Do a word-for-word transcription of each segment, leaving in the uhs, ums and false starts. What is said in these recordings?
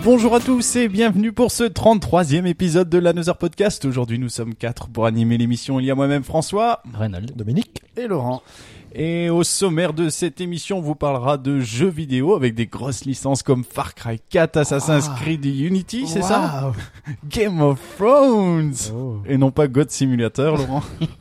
Bonjour à tous et bienvenue pour ce trente-troisième épisode de l'Another Podcast. Aujourd'hui nous sommes quatre pour animer l'émission. Il y a moi-même François, Reynald, Dominique et Laurent. Et au sommaire de cette émission, on vous parlera de jeux vidéo avec des grosses licences comme Far Cry quatre, Assassin's Ah. Creed Unity, c'est Wow. ça? Game of Thrones Oh. et non pas God Simulator, Laurent.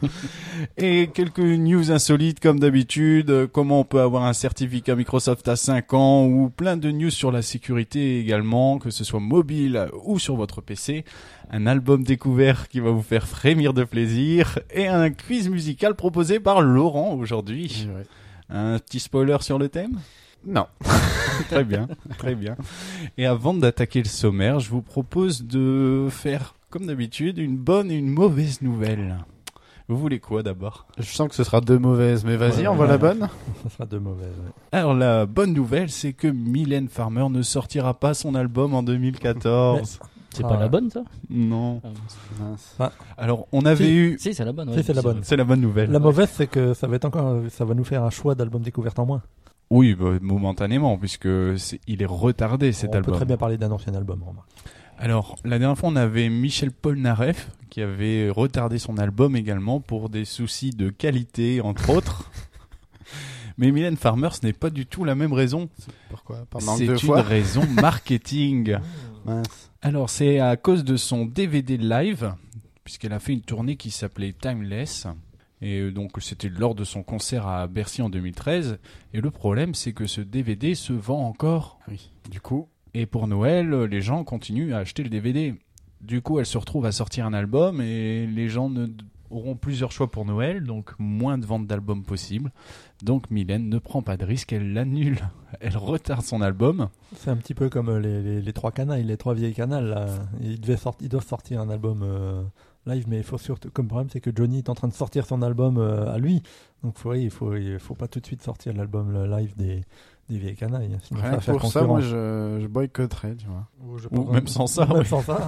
Et quelques news insolites comme d'habitude, euh, comment on peut avoir un certificat Microsoft à cinq ans ou plein de news sur la sécurité également, que ce soit mobile ou sur votre P C. Un album découvert qui va vous faire frémir de plaisir et un quiz musical proposé par Laurent aujourd'hui. Ouais. Un petit spoiler sur le thème ? Non. Très bien, très bien. Et avant d'attaquer le sommaire, je vous propose de faire, comme d'habitude, une bonne et une mauvaise nouvelle. Vous voulez quoi d'abord ? Je sens que ce sera deux mauvaises, mais vas-y, Ouais, on voit ouais. la bonne. Ça sera deux mauvaises. Ouais. Alors la bonne nouvelle, c'est que Mylène Farmer ne sortira pas son album en deux mille quatorze. c'est Ah, pas ouais. la bonne ça Non. Mince. Alors on avait Si. eu... Si, c'est la bonne. Si, ouais. c'est la bonne. C'est la bonne nouvelle. La mauvaise, c'est que ça va être encore, ça va nous faire un choix d'album découverte en moins. Oui, bah, momentanément, puisque c'est... il est retardé cet on album. peut très bien parler d'un ancien album. remarque. Alors, la dernière fois, on avait Michel Polnareff qui avait retardé son album également pour des soucis de qualité, entre autres. Mais Mylène Farmer, ce n'est pas du tout la même raison. Pourquoi Par manque C'est de une foi. raison marketing. Mince. Alors, c'est à cause de son D V D live, puisqu'elle a fait une tournée qui s'appelait Timeless. Et euh, donc, c'était lors de son concert à Bercy en deux mille treize. Et le problème, c'est que ce D V D se vend encore. Oui. Du coup, Et pour Noël, les gens continuent à acheter le D V D. Du coup, elle se retrouve à sortir un album et les gens ne, auront plusieurs choix pour Noël, donc moins de ventes d'albums possibles. Donc Mylène ne prend pas de risque, elle l'annule. Elle retarde son album. C'est un petit peu comme euh, les, les, les trois canailles, les trois vieilles canals. Là. Ils, devaient sorti- ils doivent sortir un album euh, live, mais il faut surtout, comme problème, c'est que Johnny est en train de sortir son album euh, à lui. Donc faut, il faut, il faut pas tout de suite sortir l'album le live des, des vieilles canailles. Sinon ça rien va que faire pour ça, moi, concurrence. je, je boycotterais, tu vois. Ou, je Ou pense- même sans ça, Même ouais. sans ça.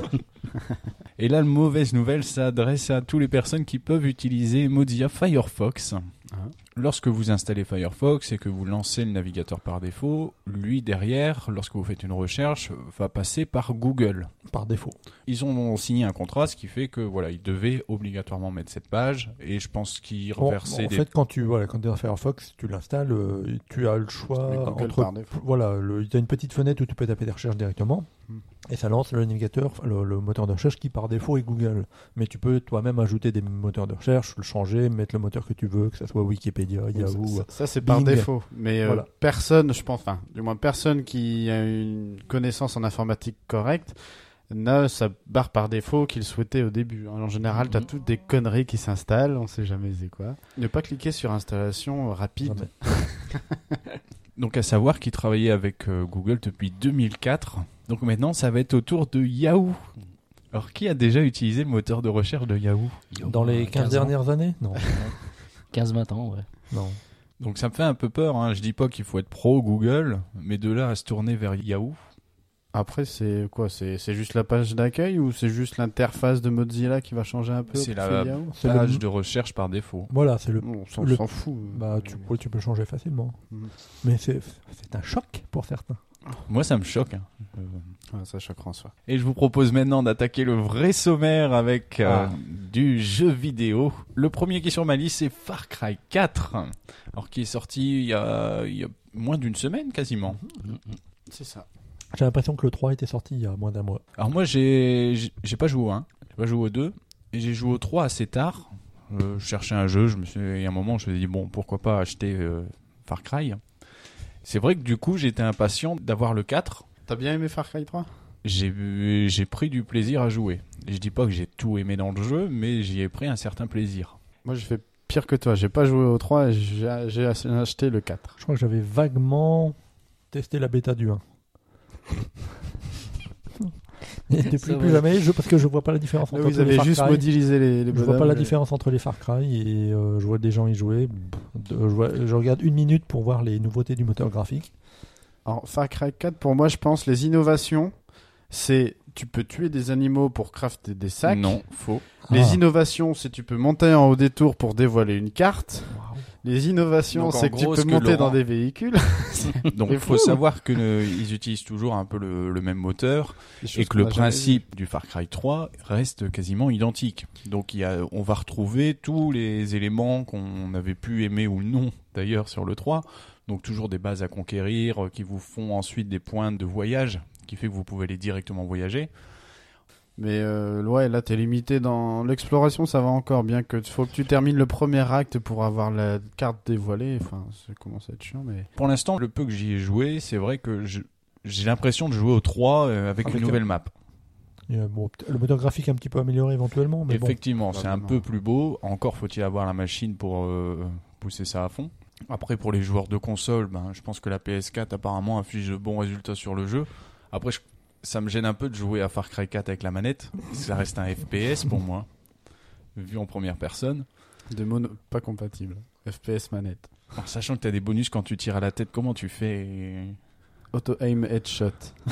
Et là, la mauvaise nouvelle s'adresse à toutes les personnes qui peuvent utiliser Mozilla Firefox. Ah. Lorsque vous installez Firefox et que vous lancez le navigateur par défaut, lui derrière, lorsque vous faites une recherche, va passer par Google. Par défaut. Ils ont signé un contrat, ce qui fait que voilà, ils devaient obligatoirement mettre cette page. Et je pense qu'ils Bon, reversaient en des. fait, quand tu voilà, quand es dans Firefox, tu l'installes, euh, tu as le choix Mais Google entre par défaut. voilà, il y a une petite fenêtre où tu peux taper des recherches directement Hmm. et ça lance le navigateur, le, le moteur de recherche qui par défaut est Google. Mais tu peux toi-même ajouter des moteurs de recherche, le changer, mettre le moteur que tu veux, que ce soit Wikipédia, Yahoo. Ça, ça, c'est par Bing. défaut. Mais euh, Voilà. personne, je pense, enfin, du moins personne qui a une connaissance en informatique correcte n'a sa barre par défaut qu'il souhaitait au début. En général, tu as toutes des conneries qui s'installent, on sait jamais c'est quoi. Ne pas cliquer sur installation rapide. Ah, mais- Donc à savoir qu'ils travaillaient avec euh, Google depuis deux mille quatre. Donc maintenant, ça va être au tour de Yahoo. Alors qui a déjà utilisé le moteur de recherche de Yahoo ? Dans les quinze ans. dernières années Non. quinze vingt ans, ouais. non. Donc ça me fait un peu peur. Hein. Je dis pas qu'il faut être pro Google, mais de là à se tourner vers Yahoo. Après, c'est quoi c'est, c'est juste la page d'accueil ou c'est juste l'interface de Mozilla qui va changer un peu C'est au la profil Yahoo C'est page le- de recherche par défaut. Voilà, c'est le. On s'en, le- s'en fout. Bah, tu, ouais, tu peux le changer facilement. Mhm. Mais c'est, c'est un choc pour certains. Moi, ça me choque. Hein. Euh, Ouais, ça choque François. Et je vous propose maintenant d'attaquer le vrai sommaire avec euh, Ah. du jeu vidéo. Le premier qui est sur ma liste, c'est Far Cry quatre. Alors qui est sorti il y a, il y a moins d'une semaine quasiment. C'est ça. J'ai l'impression que le trois était sorti il y a moins d'un mois. Alors moi, j'ai j'ai- j'ai pas joué au un, j'ai pas joué au deux, et j'ai joué au trois assez tard. Euh, je cherchais un jeu, je me suis, il y a un moment, je me suis dit, bon, pourquoi pas acheter euh, Far Cry. C'est vrai que du coup, j'étais impatient d'avoir le quatre. T'as bien aimé Far Cry trois ? J'ai j'ai pris du plaisir à jouer. Et je dis pas que j'ai tout aimé dans le jeu, mais j'y ai pris un certain plaisir. Moi, j'ai fait pire que toi. J'ai pas joué au trois et j'ai, j'ai acheté le quatre. Je crois que j'avais vaguement testé la bêta du un. Et depuis Ça plus va. jamais, je, parce que je vois pas la différence Là, entre vous les avez Far juste Cry. modélisé les, les Je vois bonhommes, pas la mais- différence entre les Far Cry et euh, je vois des gens y jouer. De- je, vois- je regarde une minute pour voir les nouveautés du moteur graphique. Alors, Far Cry quatre, pour moi, je pense, les innovations, c'est tu peux tuer des animaux pour crafter des sacs. Non, faux. Les Ah. innovations, c'est tu peux monter en haut des tours pour dévoiler une carte. Waouh. Les innovations, Donc, en c'est que tu gros, peux ce que monter Laurent- dans des véhicules. Donc C'est il faut fou. savoir qu'ils utilisent toujours un peu le, le même moteur Des choses et que qu'on le n'a jamais principe du Far Cry trois reste quasiment identique. Donc il y a, on va retrouver tous les éléments qu'on avait pu aimer ou non d'ailleurs sur le trois. Donc toujours des bases à conquérir euh, qui vous font ensuite des points de voyage qui fait que vous pouvez aller directement voyager. Mais euh, ouais, là t'es limité dans l'exploration, ça va encore, bien que faut que tu termines le premier acte pour avoir la carte dévoilée. Enfin, ça commence à être chiant, mais Pour l'instant, le peu que j'y ai joué, c'est vrai que je- j'ai l'impression de jouer au trois euh, avec Avec une nouvelle map. Et, euh, bon, peut- le moteur graphique un petit peu amélioré éventuellement, mais bon. Effectivement, c'est un Probablement. peu plus beau. Encore faut-il avoir la machine pour euh, pousser ça à fond. Après, pour les joueurs de console, ben, je pense que la P S quatre apparemment affiche de bons résultats sur le jeu. Après, je- ça me gêne un peu de jouer à Far Cry quatre avec la manette. Ça reste un F P S pour moi, vu en première personne. de mono pas compatible. F P S manette. En sachant que tu as des bonus quand tu tires à la tête, comment tu fais? Auto aim headshot.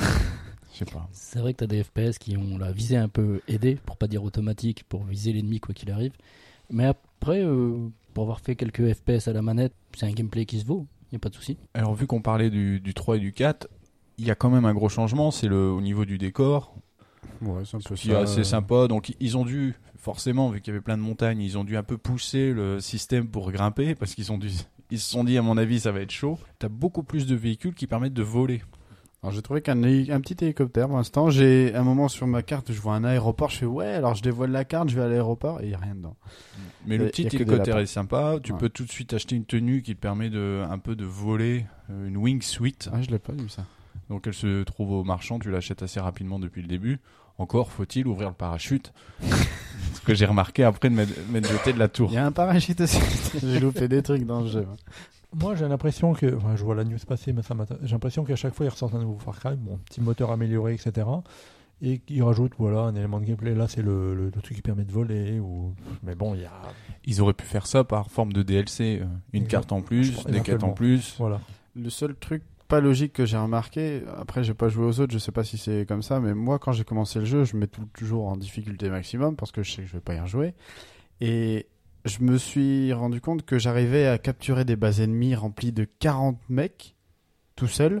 Je sais pas. C'est vrai que t'as des F P S qui ont la visée un peu aidée, pour pas dire automatique, pour viser l'ennemi quoi qu'il arrive. Mais après, euh, pour avoir fait quelques F P S à la manette, c'est un gameplay qui se vaut, y a pas de souci. Alors, vu qu'on parlait du, du trois et du quatre, il y a quand même un gros changement, c'est le, au niveau du décor. Ouais, c'est un peu Qui est ça. assez sympa. Donc ils ont dû, forcément, vu qu'il y avait plein de montagnes, ils ont dû un peu pousser le système pour grimper parce qu'ils ont dû, ils se sont dit, à mon avis, ça va être chaud. T'as beaucoup plus de véhicules qui permettent de voler. Alors j'ai trouvé qu'un héli- un petit hélicoptère pour l'instant. J'ai un moment sur ma carte, je vois un aéroport, je fais ouais, alors je dévoile la carte, je vais à l'aéroport et il n'y a rien dedans. Mais Y le a- petit y a que des hélicoptère lapins. est sympa. Tu Ouais. peux tout de suite acheter une tenue qui te permet de, un peu de voler, euh, une wingsuit. Ah, je l'ai pas vu ça. Donc elle se trouve au marchand, tu l'achètes assez rapidement depuis le début. Encore faut-il ouvrir le parachute. Ce que j'ai remarqué après de m'être m'être jeté de la tour. Il y a un parachute aussi. J'ai loupé des trucs dans le jeu. Moi, j'ai l'impression que, enfin, je vois la news passer, mais ça m'intéresse. J'ai l'impression qu'à chaque fois, ils ressortent un nouveau Far Cry, bon, petit moteur amélioré, et cetera. Et qu'ils rajoutent, voilà, un élément de gameplay. Là, c'est le, le, le truc qui permet de voler. Ou... Mais bon, il y a. Ils auraient pu faire ça par forme de D L C. euh, Une Exact. carte en plus, des quêtes en Éventuellement. plus. Voilà. Le seul truc pas logique que j'ai remarqué, après j'ai pas joué aux autres, je sais pas si c'est comme ça, mais moi quand j'ai commencé le jeu, je mets tout, toujours en difficulté maximum parce que je sais que je vais pas y rejouer. Et je me suis rendu compte que j'arrivais à capturer des bases ennemies remplies de quarante mecs tout seul.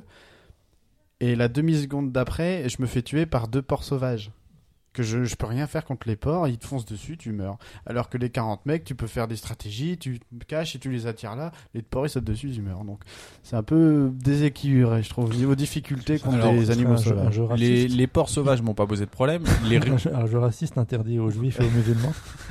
Et la demi-seconde d'après, je me fais tuer par deux porcs sauvages. Que je, je peux rien faire contre les porcs, ils te foncent dessus, tu meurs. Alors que les quarante mecs, tu peux faire des stratégies, tu te caches et tu les attires là, les porcs ils sautent dessus, ils meurent. Donc c'est un peu déséquilibré, je trouve, niveau difficulté contre Alors, les C'est animaux un jeu- un sauvages. jeu Les, raciste. les porcs sauvages m'ont pas posé de problème. Les Un jeu- un jeu raciste interdit aux juifs et aux musulmans.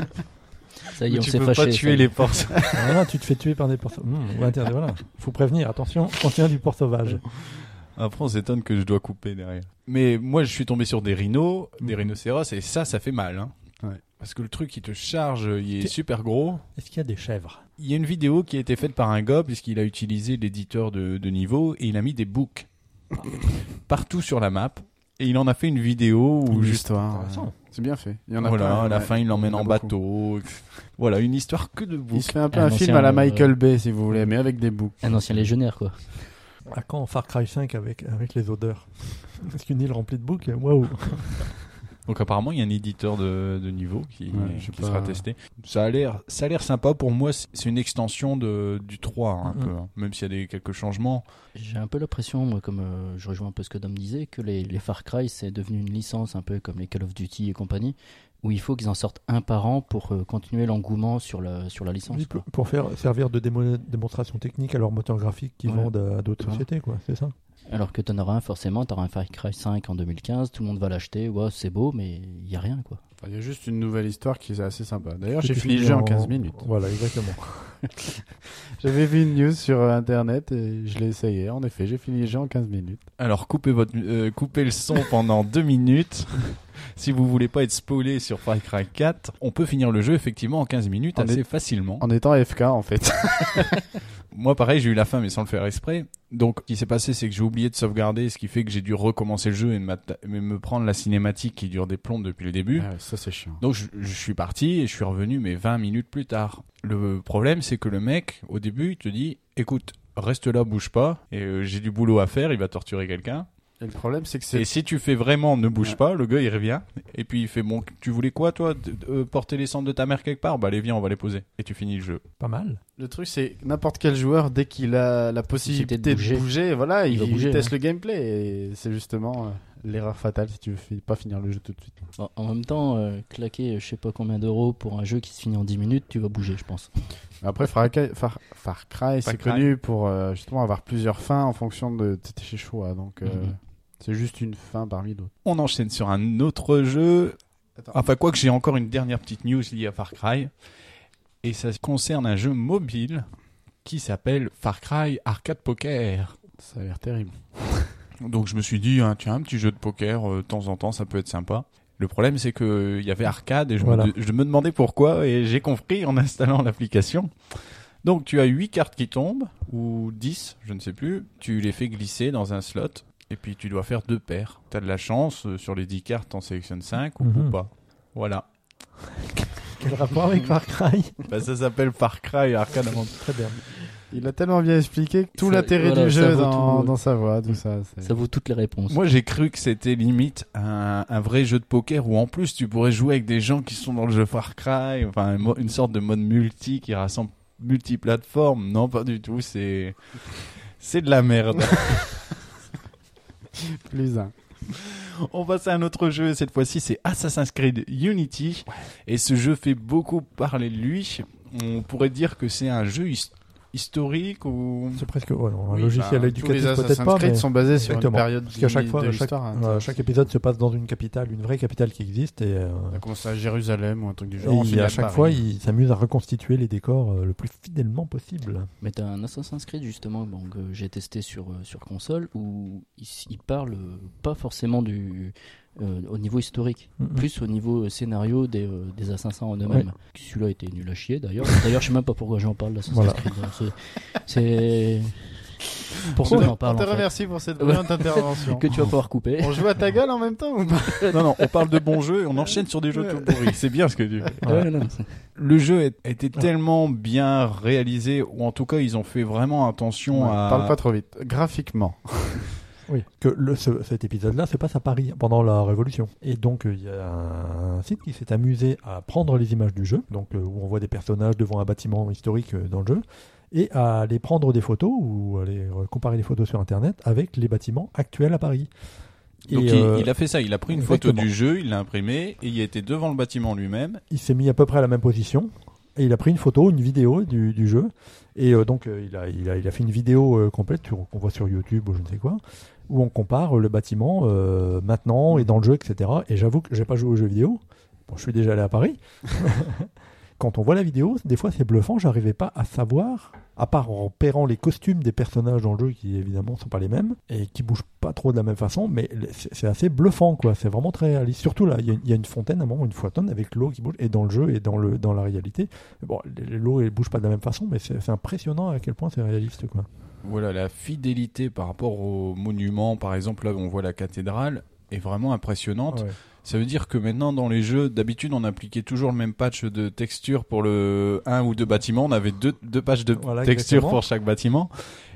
Ça y est, on tu s'est peux fâché. pas tuer ça y est. les porcs. Voilà, tu te fais tuer par des porcs sauvages. Mmh, ou interdit, voilà. Faut prévenir, attention, contient du porc sauvage. Après, on s'étonne que je dois couper derrière. Mais moi, je suis tombé sur des rhinos, des rhinocéros, et ça, ça fait mal. Hein. Ouais. Parce que le truc, il te charge, il est T'es- super gros. Est-ce qu'il y a des chèvres? Il y a une vidéo qui a été faite par un gars, puisqu'il a utilisé l'éditeur de, de niveau, et il a mis des books partout sur la map. Et il en a fait une vidéo où Une juste... histoire, Intéressant. ouais. C'est bien fait. Il y en a Voilà, plein, à la ouais. fin, il l'emmène Il y en a en beaucoup. bateau. Voilà, une histoire que de Il books. se fait un peu Un un film ancien, à la euh, Michael Bay, si vous voulez, mais avec des boucs. Un ancien légionnaire, quoi. À quand Far Cry cinq avec, avec les odeurs? Est-ce qu'une île remplie de boucs? Waouh! Donc apparemment, il y a un éditeur de, de niveau qui, Ouais, je sais qui pas. sera testé. Ça a l'air, ça a l'air sympa pour moi. C'est c'est une extension de, du trois, hein, un Mhm. peu, hein, même s'il y a des, quelques changements. J'ai un peu l'impression, moi, comme euh, je rejoins un peu ce que Dom disait, que les, les Far Cry, c'est devenu une licence un peu comme les Call of Duty et compagnie, où il faut qu'ils en sortent un par an pour euh, continuer l'engouement sur la, sur la licence. Oui, quoi. pour, pour faire servir de démo- démonstration technique à leur moteur graphique qu'ils Ouais. vendent à, à d'autres Ouais. sociétés, quoi. C'est ça? Alors que tu en auras un, forcément, tu auras un Far Cry cinq en deux mille quinze, tout le monde va l'acheter, ouais, c'est beau, mais il n'y a rien, quoi. Enfin, il y a juste une nouvelle histoire qui est assez sympa. D'ailleurs, Que j'ai tu fini le finis jeu en quinze minutes. Voilà, exactement. J'avais vu une news sur euh, internet et je l'ai essayé. En effet, j'ai fini le jeu en quinze minutes. Alors coupez votre, euh, coupez le son pendant deux minutes. Si vous voulez pas être spoilé sur Far Cry quatre, on peut finir le jeu effectivement en quinze minutes En assez est- facilement. En étant F K, en fait. Moi, pareil, j'ai eu la fin, mais sans le faire exprès. Donc, ce qui s'est passé, c'est que j'ai oublié de sauvegarder, ce qui fait que j'ai dû recommencer le jeu et me, me prendre la cinématique qui dure des plombes depuis le début. Ah ouais, ça, c'est chiant. Donc, je, je suis parti et je suis revenu, mais vingt minutes plus tard. Le problème, c'est que le mec, au début, il te dit, écoute, reste là, bouge pas, et euh, j'ai du boulot à faire, il va torturer quelqu'un. Et le problème, c'est que Et c'est... si tu fais vraiment ne bouge Ouais. pas, le gars il revient et puis il fait bon, tu voulais quoi toi, d- euh, porter les cendres de ta mère quelque part, bah allez viens on va les poser et tu finis le jeu. Pas mal. Le truc, c'est que n'importe quel joueur, dès qu'il a la possibilité de bouger, de bouger voilà, il, il, bouger, il teste hein. le gameplay. Et c'est justement euh, l'erreur fatale si tu veux pas finir le jeu tout de suite. Bon, en même temps, euh, claquer je sais pas combien d'euros pour un jeu qui se finit en dix minutes, tu vas bouger, je pense. Après, Far Cry, Far, Far Cry Far c'est Cry. connu pour euh, justement avoir plusieurs fins en fonction de tes choix. Donc, euh, Mhm. c'est juste une fin parmi d'autres. On enchaîne sur un autre jeu. Attends. Enfin, quoi que j'ai encore une dernière petite news liée à Far Cry. Et ça concerne un jeu mobile qui s'appelle Far Cry Arcade Poker. Ça a l'air terrible. Donc je me suis dit, hein, tiens, un petit jeu de poker, euh, de temps en temps, ça peut être sympa. Le problème, c'est que il y avait arcade et je, Voilà. me, je me demandais pourquoi et j'ai compris en installant l'application. Donc tu as huit cartes qui tombent, ou dix, je ne sais plus. Tu les fais glisser dans un slot et puis tu dois faire deux paires. Tu as de la chance, euh, sur les dix cartes, t'en sélectionnes cinq ou, Mhm. ou pas. Voilà. Quel rapport avec Far Cry? Bah, ça s'appelle Far Cry Arcade. Très bien. Il a tellement bien expliqué tout Ça- l'intérêt voilà, du ça jeu vaut dans, tout. dans sa voix, tout ça. c'est- Ça vaut toutes les réponses. Moi, j'ai cru que c'était limite un, un vrai jeu de poker où en plus tu pourrais jouer avec des gens qui sont dans le jeu Far Cry, enfin un mo- une sorte de mode multi qui rassemble multiplateformes. Non, pas du tout. C'est c'est de la merde. Plus un. On passe à un autre jeu. Cette fois-ci, c'est Assassin's Creed Unity. Et ce jeu fait beaucoup parler de lui. On pourrait dire que c'est un jeu his- historique ou C'est presque ouais, non, un Oui, logiciel bah, éducatif tous les peut-être Assassin's pas, Creed mais sont basés sur une Exactement. période parce qu'à chaque fois, de chaque, l'histoire. hein. euh, chaque épisode se passe dans une capitale, une vraie capitale qui existe, et, euh, On a commencé à Jérusalem ou un truc du et genre. on il- finit à chaque Paris. fois, il s'amuse à reconstituer les décors euh, le plus fidèlement possible. Mais t'as un Assassin's Creed justement bon, que j'ai testé sur, euh, sur console où il, s- il parle euh, pas forcément du, euh, au niveau historique, Mhm. plus au niveau euh, scénario des, euh, des assassins en eux-mêmes. Celui-là était nul à chier d'ailleurs. D'ailleurs, je sais même pas pourquoi j'en parle d'Assassin's Voilà. Creed. C'est- C'est. Pourquoi On on en parle te en fait remercie pour cette Ouais. brillante intervention. Que tu vas pouvoir couper. On joue à ta gueule en même temps ou pas? non non, on parle de bons jeux et on enchaîne sur des jeux tout pourris. C'est bien ce que tu fais. Ouais, non, c'est- Le jeu est- a été tellement bien réalisé, ou en tout cas ils ont fait vraiment attention Ouais, à. Parle pas trop vite. Graphiquement. Oui, que le, ce- cet épisode-là se passe à Paris pendant la Révolution. Et donc, euh, il y a un site qui s'est amusé à prendre les images du jeu, donc euh, où on voit des personnages devant un bâtiment historique euh, dans le jeu, et à aller prendre des photos ou aller euh, comparer les photos sur Internet avec les bâtiments actuels à Paris. Donc Et, il, euh, il a fait ça, il a pris une exactement. photo du jeu, il l'a imprimé et il était devant le bâtiment lui-même. il s'est mis à peu près à la même position et il a pris une photo, une vidéo du, du jeu et euh, donc euh, il, a, il, a, il a fait une vidéo euh, complète sur- qu'on voit sur YouTube ou je ne sais quoi où on compare euh, le bâtiment euh, maintenant et dans le jeu, et cetera. Et j'avoue que j'ai pas joué aux jeux vidéo. Bon, je suis déjà allé à Paris. Quand on voit la vidéo, des fois c'est bluffant, j'arrivais pas à savoir, à part en repérant les costumes des personnages dans le jeu qui évidemment sont pas les mêmes et qui bougent pas trop de la même façon, mais c'est c'est assez bluffant quoi, c'est vraiment très réaliste. Surtout là, il y, a- il y a une fontaine, à un moment une fontaine avec l'eau qui bouge, et dans le jeu et dans, le, dans la réalité. Bon, les- l'eau elle bouge pas de la même façon, mais c'est c'est impressionnant à quel point c'est réaliste quoi. Voilà, la fidélité par rapport aux monuments, par exemple là où on voit la cathédrale, est vraiment impressionnante. Ouais. Ça veut dire que maintenant dans les jeux, d'habitude on appliquait toujours le même patch de texture pour le un ou deux bâtiments, on avait deux, deux patchs de Voilà, texture exactement. pour chaque bâtiment.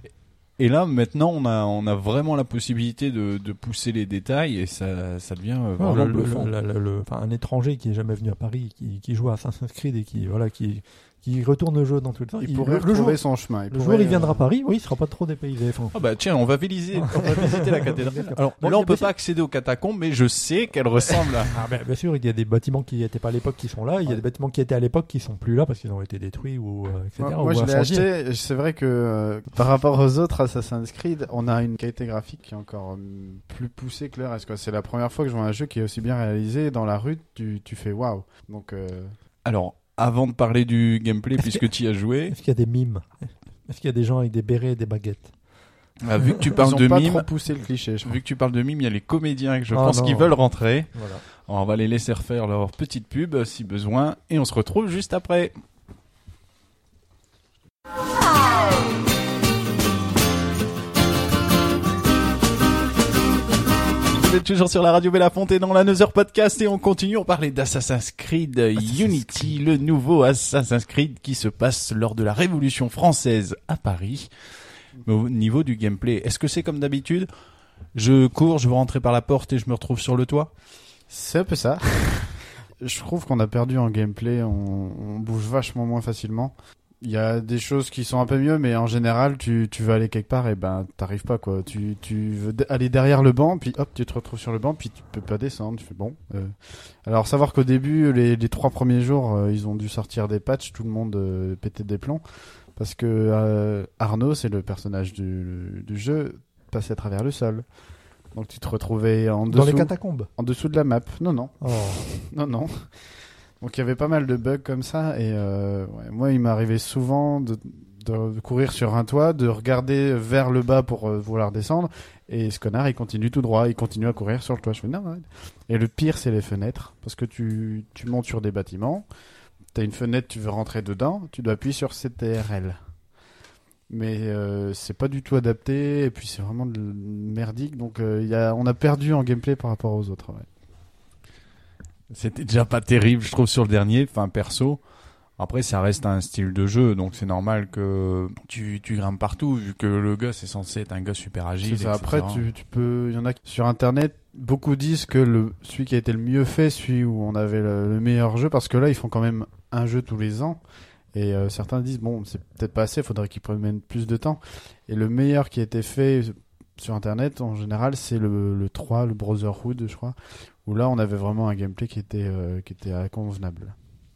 Et là maintenant on a, on a vraiment la possibilité de, de pousser les détails et ça, ça devient euh, vraiment Voilà, le- bluffant. le- le- le- enfin, un étranger qui est jamais venu à Paris, qui, qui joue à Assassin's Creed et qui voilà, qui, qui retourne le jeu dans tout le temps. Il, il- pourrait le, le jour, retrouver son chemin. Il le jour pourrait, il viendra euh, à Paris, oui, il sera pas trop dépaysé. Enfin, Ah bah tiens, on va visiter, on va visiter la cathédrale. Alors Bon, là il y on a peut bien pas accéder aux catacombes, mais je sais qu'elles ressemblent à... Ah ben, bien sûr, il y a des bâtiments qui n'étaient pas à l'époque qui sont là, il y a Ouais. des bâtiments qui étaient à l'époque qui sont plus là parce qu'ils ont été détruits ou euh, et cetera. Moi, ou moi, je l'ai incendiés. acheté. C'est vrai que euh, par rapport aux autres Assassin's Creed, on a une qualité graphique qui est encore euh, plus poussée que le reste. quoi. C'est la première fois que je vois un jeu qui est aussi bien réalisé. Dans la rue, tu, tu fais waouh. Donc, euh, Alors, avant de parler du gameplay, puisque tu y as joué, Est-ce qu'il y a des mimes? Est-ce qu'il y a des gens avec des bérets et des baguettes? ah, vu que tu ils parles ont de pas mime, trop poussé le cliché. Je crois. vu que tu parles de mime, il y a les comédiens que je Ah pense non. qu'ils veulent rentrer. Voilà. On va les laisser refaire leur petite pub si besoin et on se retrouve juste après. Vous êtes toujours sur la radio Bélafonte et dans la Nether Podcast et on continue, on parlait d'Assassin's Creed Unity, le nouveau Assassin's Creed qui se passe lors de la Révolution française à Paris. Mais au niveau du gameplay, est-ce que c'est comme d'habitude? Je cours, je veux rentrer par la porte et je me retrouve sur le toit? C'est un peu ça. Je trouve qu'on a perdu en gameplay. On, on bouge vachement moins facilement. Il y a des choses qui sont un peu mieux, mais en général, tu, tu veux aller quelque part et ben t'arrives pas quoi. Tu, tu veux d- aller derrière le banc, puis hop, tu te retrouves sur le banc, puis tu peux pas descendre. Tu fais bon. Euh... Alors savoir qu'au début, les, les trois premiers jours, euh, ils ont dû sortir des patchs, tout le monde euh, pétait des plombs, parce que euh, Arnaud, c'est le personnage du, du jeu, passait à travers le sol. Donc tu te retrouvais en dessous, Dans les catacombes. en dessous de la map. Non non, Oh. non non. Donc il y avait pas mal de bugs comme ça et euh, ouais, moi il m'arrivait souvent de, de courir sur un toit, de regarder vers le bas pour euh, vouloir descendre et ce connard il continue tout droit, il continue à courir sur le toit. Je fais non, arrête. Et le pire c'est les fenêtres parce que tu, tu montes sur des bâtiments, t'as une fenêtre, tu veux rentrer dedans, tu dois appuyer sur C T R L. Mais euh, c'est pas du tout adapté et puis c'est vraiment de merdique donc euh, y a, on a perdu en gameplay par rapport aux autres. Ouais. C'était déjà pas terrible, je trouve, sur le dernier. Enfin, perso. Après, ça reste un style de jeu, donc c'est normal que tu, tu grimpes partout, vu que le gars, c'est censé être un gars super agile. C'est ça. et cetera. Après, tu, tu peux. Il y en a qui- sur Internet. Beaucoup disent que le celui qui a été le mieux fait, celui où on avait le, le meilleur jeu, parce que là, ils font quand même un jeu tous les ans. Et euh, certains disent bon, c'est peut-être pas assez, faudrait qu'ils prennent plus de temps. Et le meilleur qui a été fait sur Internet, en général, c'est le, le trois, le Brotherhood, je crois, où là, on avait vraiment un gameplay qui était euh, qui était euh, convenable.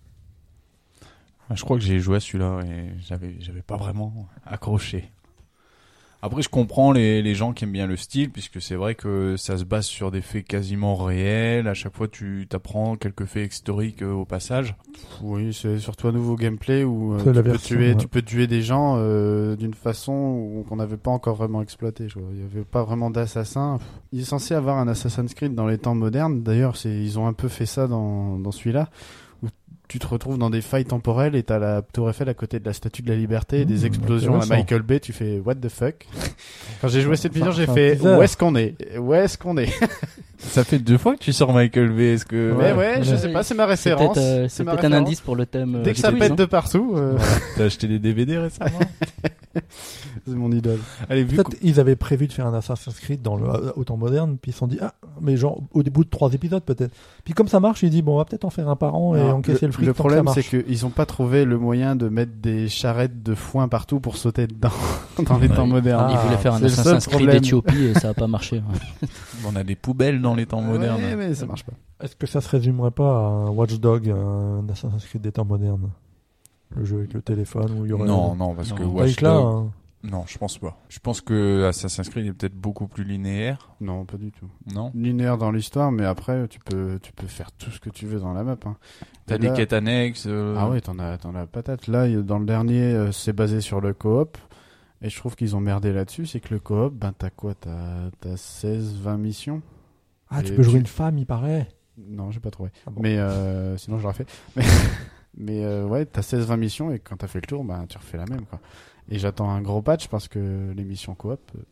Je crois que j'ai joué à celui-là et j'avais, j'avais pas vraiment accroché. Après, je comprends les, les gens qui aiment bien le style, puisque c'est vrai que ça se base sur des faits quasiment réels. À chaque fois, tu t'apprends quelques faits historiques euh, au passage. Oui, c'est surtout un nouveau gameplay où euh, C'est tu, la peux version, tuer, ouais. tu peux tuer des gens euh, d'une façon où- qu'on n'avait pas encore vraiment exploité. Je vois. Il n'y avait pas vraiment d'assassins. Pff. Il est censé avoir un Assassin's Creed dans les temps modernes. D'ailleurs, c'est, ils ont un peu fait ça dans, dans celui-là, où tu te retrouves dans des failles temporelles et t'as la Tour Eiffel à côté de la Statue de la Liberté et des Mmh, explosions à intéressant. Michael Bay. Tu fais what the fuck. Quand j'ai joué cette mission, Enfin, j'ai c'est un fait teaser. où est-ce qu'on est Où est-ce qu'on est Ça fait deux fois que tu sors Michael Bay. Est-ce que Mais Ouais, ouais, je ouais. sais pas, c'est ma C'est référence. peut-être, euh, C'est c'est ma peut-être un référence. indice pour le thème. euh, Dès que du ça quiz, pète hein. de partout, euh, t'as acheté des D V D récemment? c'est mon idole. Allez, vu Peut-être ils avaient prévu de faire un Assassin's Creed dans le euh, au temps moderne, puis ils se sont dit ah mais genre au début de trois épisodes peut-être. Puis comme ça marche, ils disent bon on va peut-être en faire un par an et Alors, encaisser le, fric. le tant que problème, ça c'est marche. qu'ils n'ont pas trouvé le moyen de mettre des charrettes de foin partout pour sauter dedans dans les Ouais. temps modernes. Ils voulaient faire un c'est le seul Assassin's Creed problème. Éthiopie et ça a pas marché. Ouais. on a des poubelles dans les temps modernes. Ouais, mais ça marche pas. Est-ce que ça se résumerait pas à un Watch Dog, un Assassin's Creed des temps modernes? Le jeu avec le téléphone où il y aurait Non, non, parce Non. que Pas Pas Watch avec là, Dogs- hein. Non, je pense pas. Je pense que Assassin's Creed est peut-être beaucoup plus linéaire, Non, pas du tout. non? Linéaire dans l'histoire, mais après, tu peux, tu peux faire tout ce que tu veux dans la map. Hein. T'as Et des là- quêtes annexes. euh, Ah oui, t'en as, t'en as patate. Là, il y a- dans le dernier, euh, c'est basé sur le coop. Et je trouve qu'ils ont merdé là-dessus. C'est que le coop, ben t'as quoi T'as, t'as seize, vingt missions. Ah, tu Et peux jouer tu- une femme, il paraît. Non, j'ai pas trouvé. Ah bon. Mais euh, sinon, je l'aurais fait. Mais, mais euh, ouais, t'as seize vingt missions et quand t'as fait le tour, ben, tu refais la même. Quoi. Et j'attends un gros patch parce que les missions coop, euh,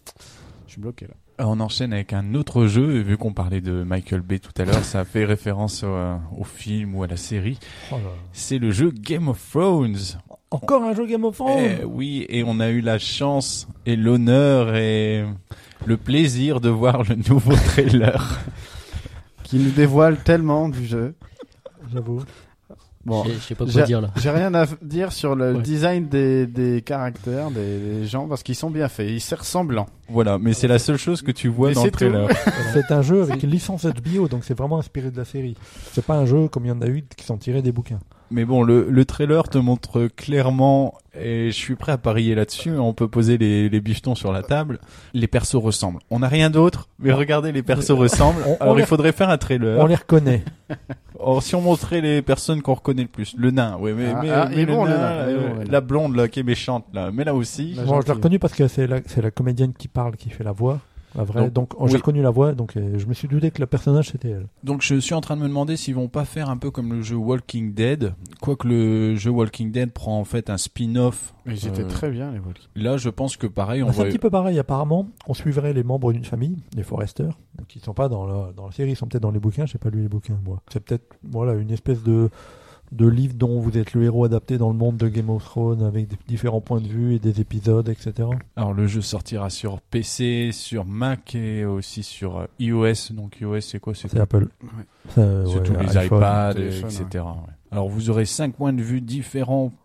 je suis bloqué là. On enchaîne avec un autre jeu, et vu qu'on parlait de Michael Bay tout à l'heure, ça fait référence au, au film ou à la série. Oh là. C'est le jeu Game of Thrones. Encore un jeu Game of Thrones. Eh oui, et on a eu la chance et l'honneur et le plaisir de voir le nouveau trailer. Qui nous dévoile tellement du jeu. J'avoue. Bon, Je sais- je sais pas quoi j'ai, dire là. j'ai rien à f- dire sur le Ouais. design des, des caractères, des, des gens, parce qu'ils sont bien faits. Ils sont ressemblants. Voilà, mais c'est la seule chose que tu vois Mais dans c'est le trailer. C'est un jeu avec une licence H B O, donc c'est vraiment inspiré de la série. C'est pas un jeu comme il y en a eu qui sont tirés des bouquins. Mais bon, le, le trailer te montre clairement, et je suis prêt à parier là-dessus, on peut poser les, les bifetons sur la table, les persos ressemblent. On n'a rien d'autre, mais regardez, les persos ressemblent. On- on Alors les- il faudrait faire un trailer. On les reconnaît. Or, si on montrait les personnes qu'on reconnaît le plus, le nain, ouais, mais, Ah, mais, ah, mais il est le bon, le nain, nain, il est euh, bon, le nain. la blonde là qui est méchante là, mais là aussi. La Bon, je l'ai gentille. reconnu parce que c'est la, c'est la comédienne qui parle, qui fait la voix. La vraie. Donc, Donc, oh, j'ai oui. reconnu la voix, donc euh, je me suis douté que le personnage c'était elle. Donc je suis en train de me demander s'ils vont pas faire un peu comme le jeu Walking Dead, quoique le jeu Walking Dead prend en fait un spin-off. Mais ils étaient Euh, très bien, les Walking. Là, je pense que pareil, on Ah, c'est va. un petit peu pareil, apparemment. On suivrait les membres d'une famille, les Forrester, qui sont pas dans la, dans la série, ils sont peut-être dans les bouquins. J'ai pas lu les bouquins, moi. C'est peut-être voilà une espèce de de livre dont vous êtes le héros adapté dans le monde de Game of Thrones avec des différents points de vue et des épisodes, et cetera. Alors le jeu sortira sur P C, sur Mac et aussi sur euh, iOS. Donc iOS, c'est quoi? C'est C'est Apple. Ouais. Ça, sur ouais, tous les iPhone. iPads, téléphone, et cetera. ouais. Alors vous aurez cinq points de vue différents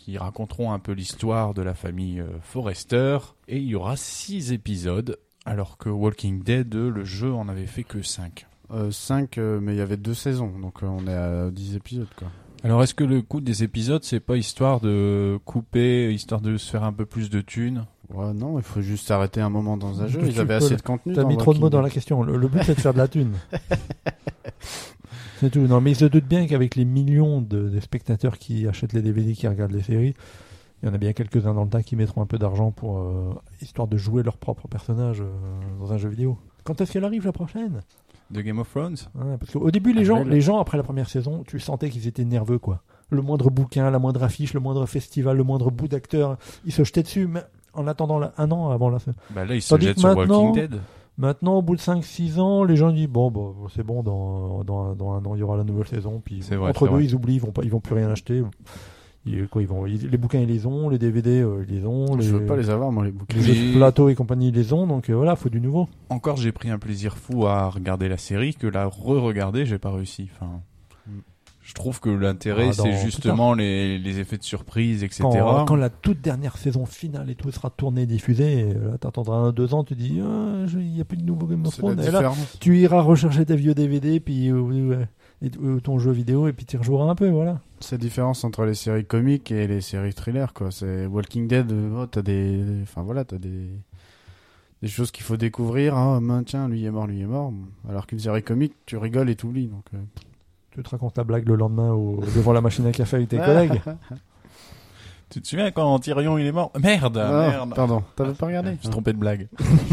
qui raconteront un peu l'histoire de la famille euh, Forrester. Et il y aura six épisodes, alors que Walking Dead, le jeu, en avait fait que cinq. Euh, cinq, euh, mais il y avait deux saisons, donc euh, on est à dix épisodes, quoi. Alors, est-ce que le coût des épisodes, c'est pas histoire de couper, histoire de se faire un peu plus de thunes? Ouais, non, il faut juste s'arrêter un moment dans un jeu. Tu Ils avaient peux- assez de contenu. T'as dans mis trop de Walking mots dans Dead. la question. Le, le but, c'est de faire de la thune. C'est tout. Non, mais ils se doutent bien qu'avec les millions de, de spectateurs qui achètent les D V D, qui regardent les séries, il y en a bien quelques-uns dans le tas qui mettront un peu d'argent pour euh, histoire de jouer leur propre personnage euh, dans un jeu vidéo. Quand est-ce qu'elle arrive la prochaine? De Game of Thrones? Ouais, parce qu'au début, les gens, Avril. les gens, après la première saison, tu sentais qu'ils étaient nerveux, quoi. Le moindre bouquin, la moindre affiche, le moindre festival, le moindre bout d'acteur, ils se jetaient dessus, mais en attendant la- un an avant la fin. Bah là, ils se Tandis jettent que sur maintenant- Walking Dead. Maintenant, au bout de cinq six ans, les gens disent bon, bah, c'est bon, dans, dans, dans un an, il y aura la nouvelle saison. Puis C'est vrai, entre c'est deux, vrai. ils oublient, ils vont, pas, ils vont plus rien acheter. Ils, quoi, ils vont, ils- les bouquins, ils les ont, les D V D, euh, ils les ont. Les, Je veux pas les avoir, moi, les bouquins. les Mais- jeux de plateau et compagnie, ils les ont. Donc euh, voilà, faut du nouveau. Encore, j'ai pris un plaisir fou à regarder la série, que la re-regarder, j'ai pas réussi. Enfin, Mm. je trouve que l'intérêt, Ah, dans- c'est plus justement les, les effets de surprise, et cetera. Quand, quand la toute dernière saison finale et tout sera tournée, diffusée, et là, t'attendras un, deux ans, tu dis, ah, je- il n'y a plus de nouveau Game of C'est la Thrones. Et là, différence. tu iras rechercher tes vieux D V D, puis euh, ouais, et, euh, ton jeu vidéo, et puis tu rejoueras un peu, voilà. C'est la différence entre les séries comiques et les séries thrillers, quoi. C'est Walking Dead, euh, oh, t'as des, enfin voilà, t'as des, des choses qu'il faut découvrir. Ah, ben, tiens, lui est mort, lui est mort. Alors qu'une série comique, tu rigoles et t'oublies. Donc, euh... Tu te racontes la blague le lendemain au- devant la machine à café avec tes collègues. Tu te souviens quand Tyrion il est mort? Merde, Ah, merde. pardon, t'avais pas regardé? Je me suis trompé de blague.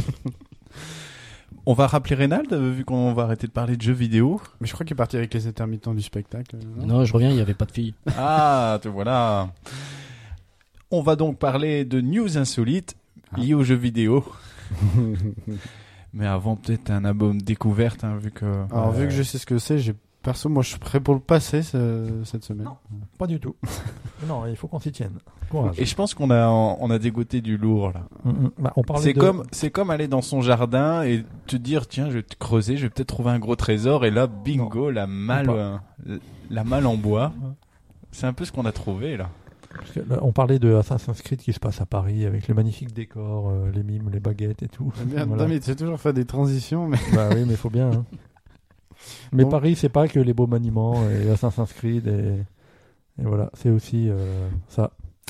On va rappeler Reynald, euh, vu qu'on va arrêter de parler de jeux vidéo. Mais je crois qu'il est parti avec les intermittents du spectacle. non Non, je reviens, il n'y avait pas de filles. Ah, te voilà. On va donc parler de news insolites liées aux jeux vidéo. Mais avant, peut-être un album découverte, hein, vu que... Alors, Ouais. vu que je sais ce que c'est, j'ai perso, moi, je suis prêt pour le passer ce- cette semaine. Non. Pas du tout. Non, il faut qu'on s'y tienne. Courage. Et je pense qu'on a, on a dégoté du lourd, là. Mm, mm. Bah, on parlait C'est de- comme, c'est comme aller dans son jardin et te dire, tiens, je vais te creuser, je vais peut-être trouver un gros trésor, et là, bingo, la malle, pas. euh, la malle en bois. C'est un peu ce qu'on a trouvé, là. parce que là, on parlait de Assassin's Creed qui se passe à Paris avec les magnifiques décors, euh, les mimes, les baguettes et tout. J'aime bien, Voilà. David, tu sais toujours faire des transitions, mais Bah oui, mais il faut bien. hein. Mais Bon. Paris, c'est pas que les beaux maniements et Assassin's Creed et, et voilà, c'est aussi euh, ça.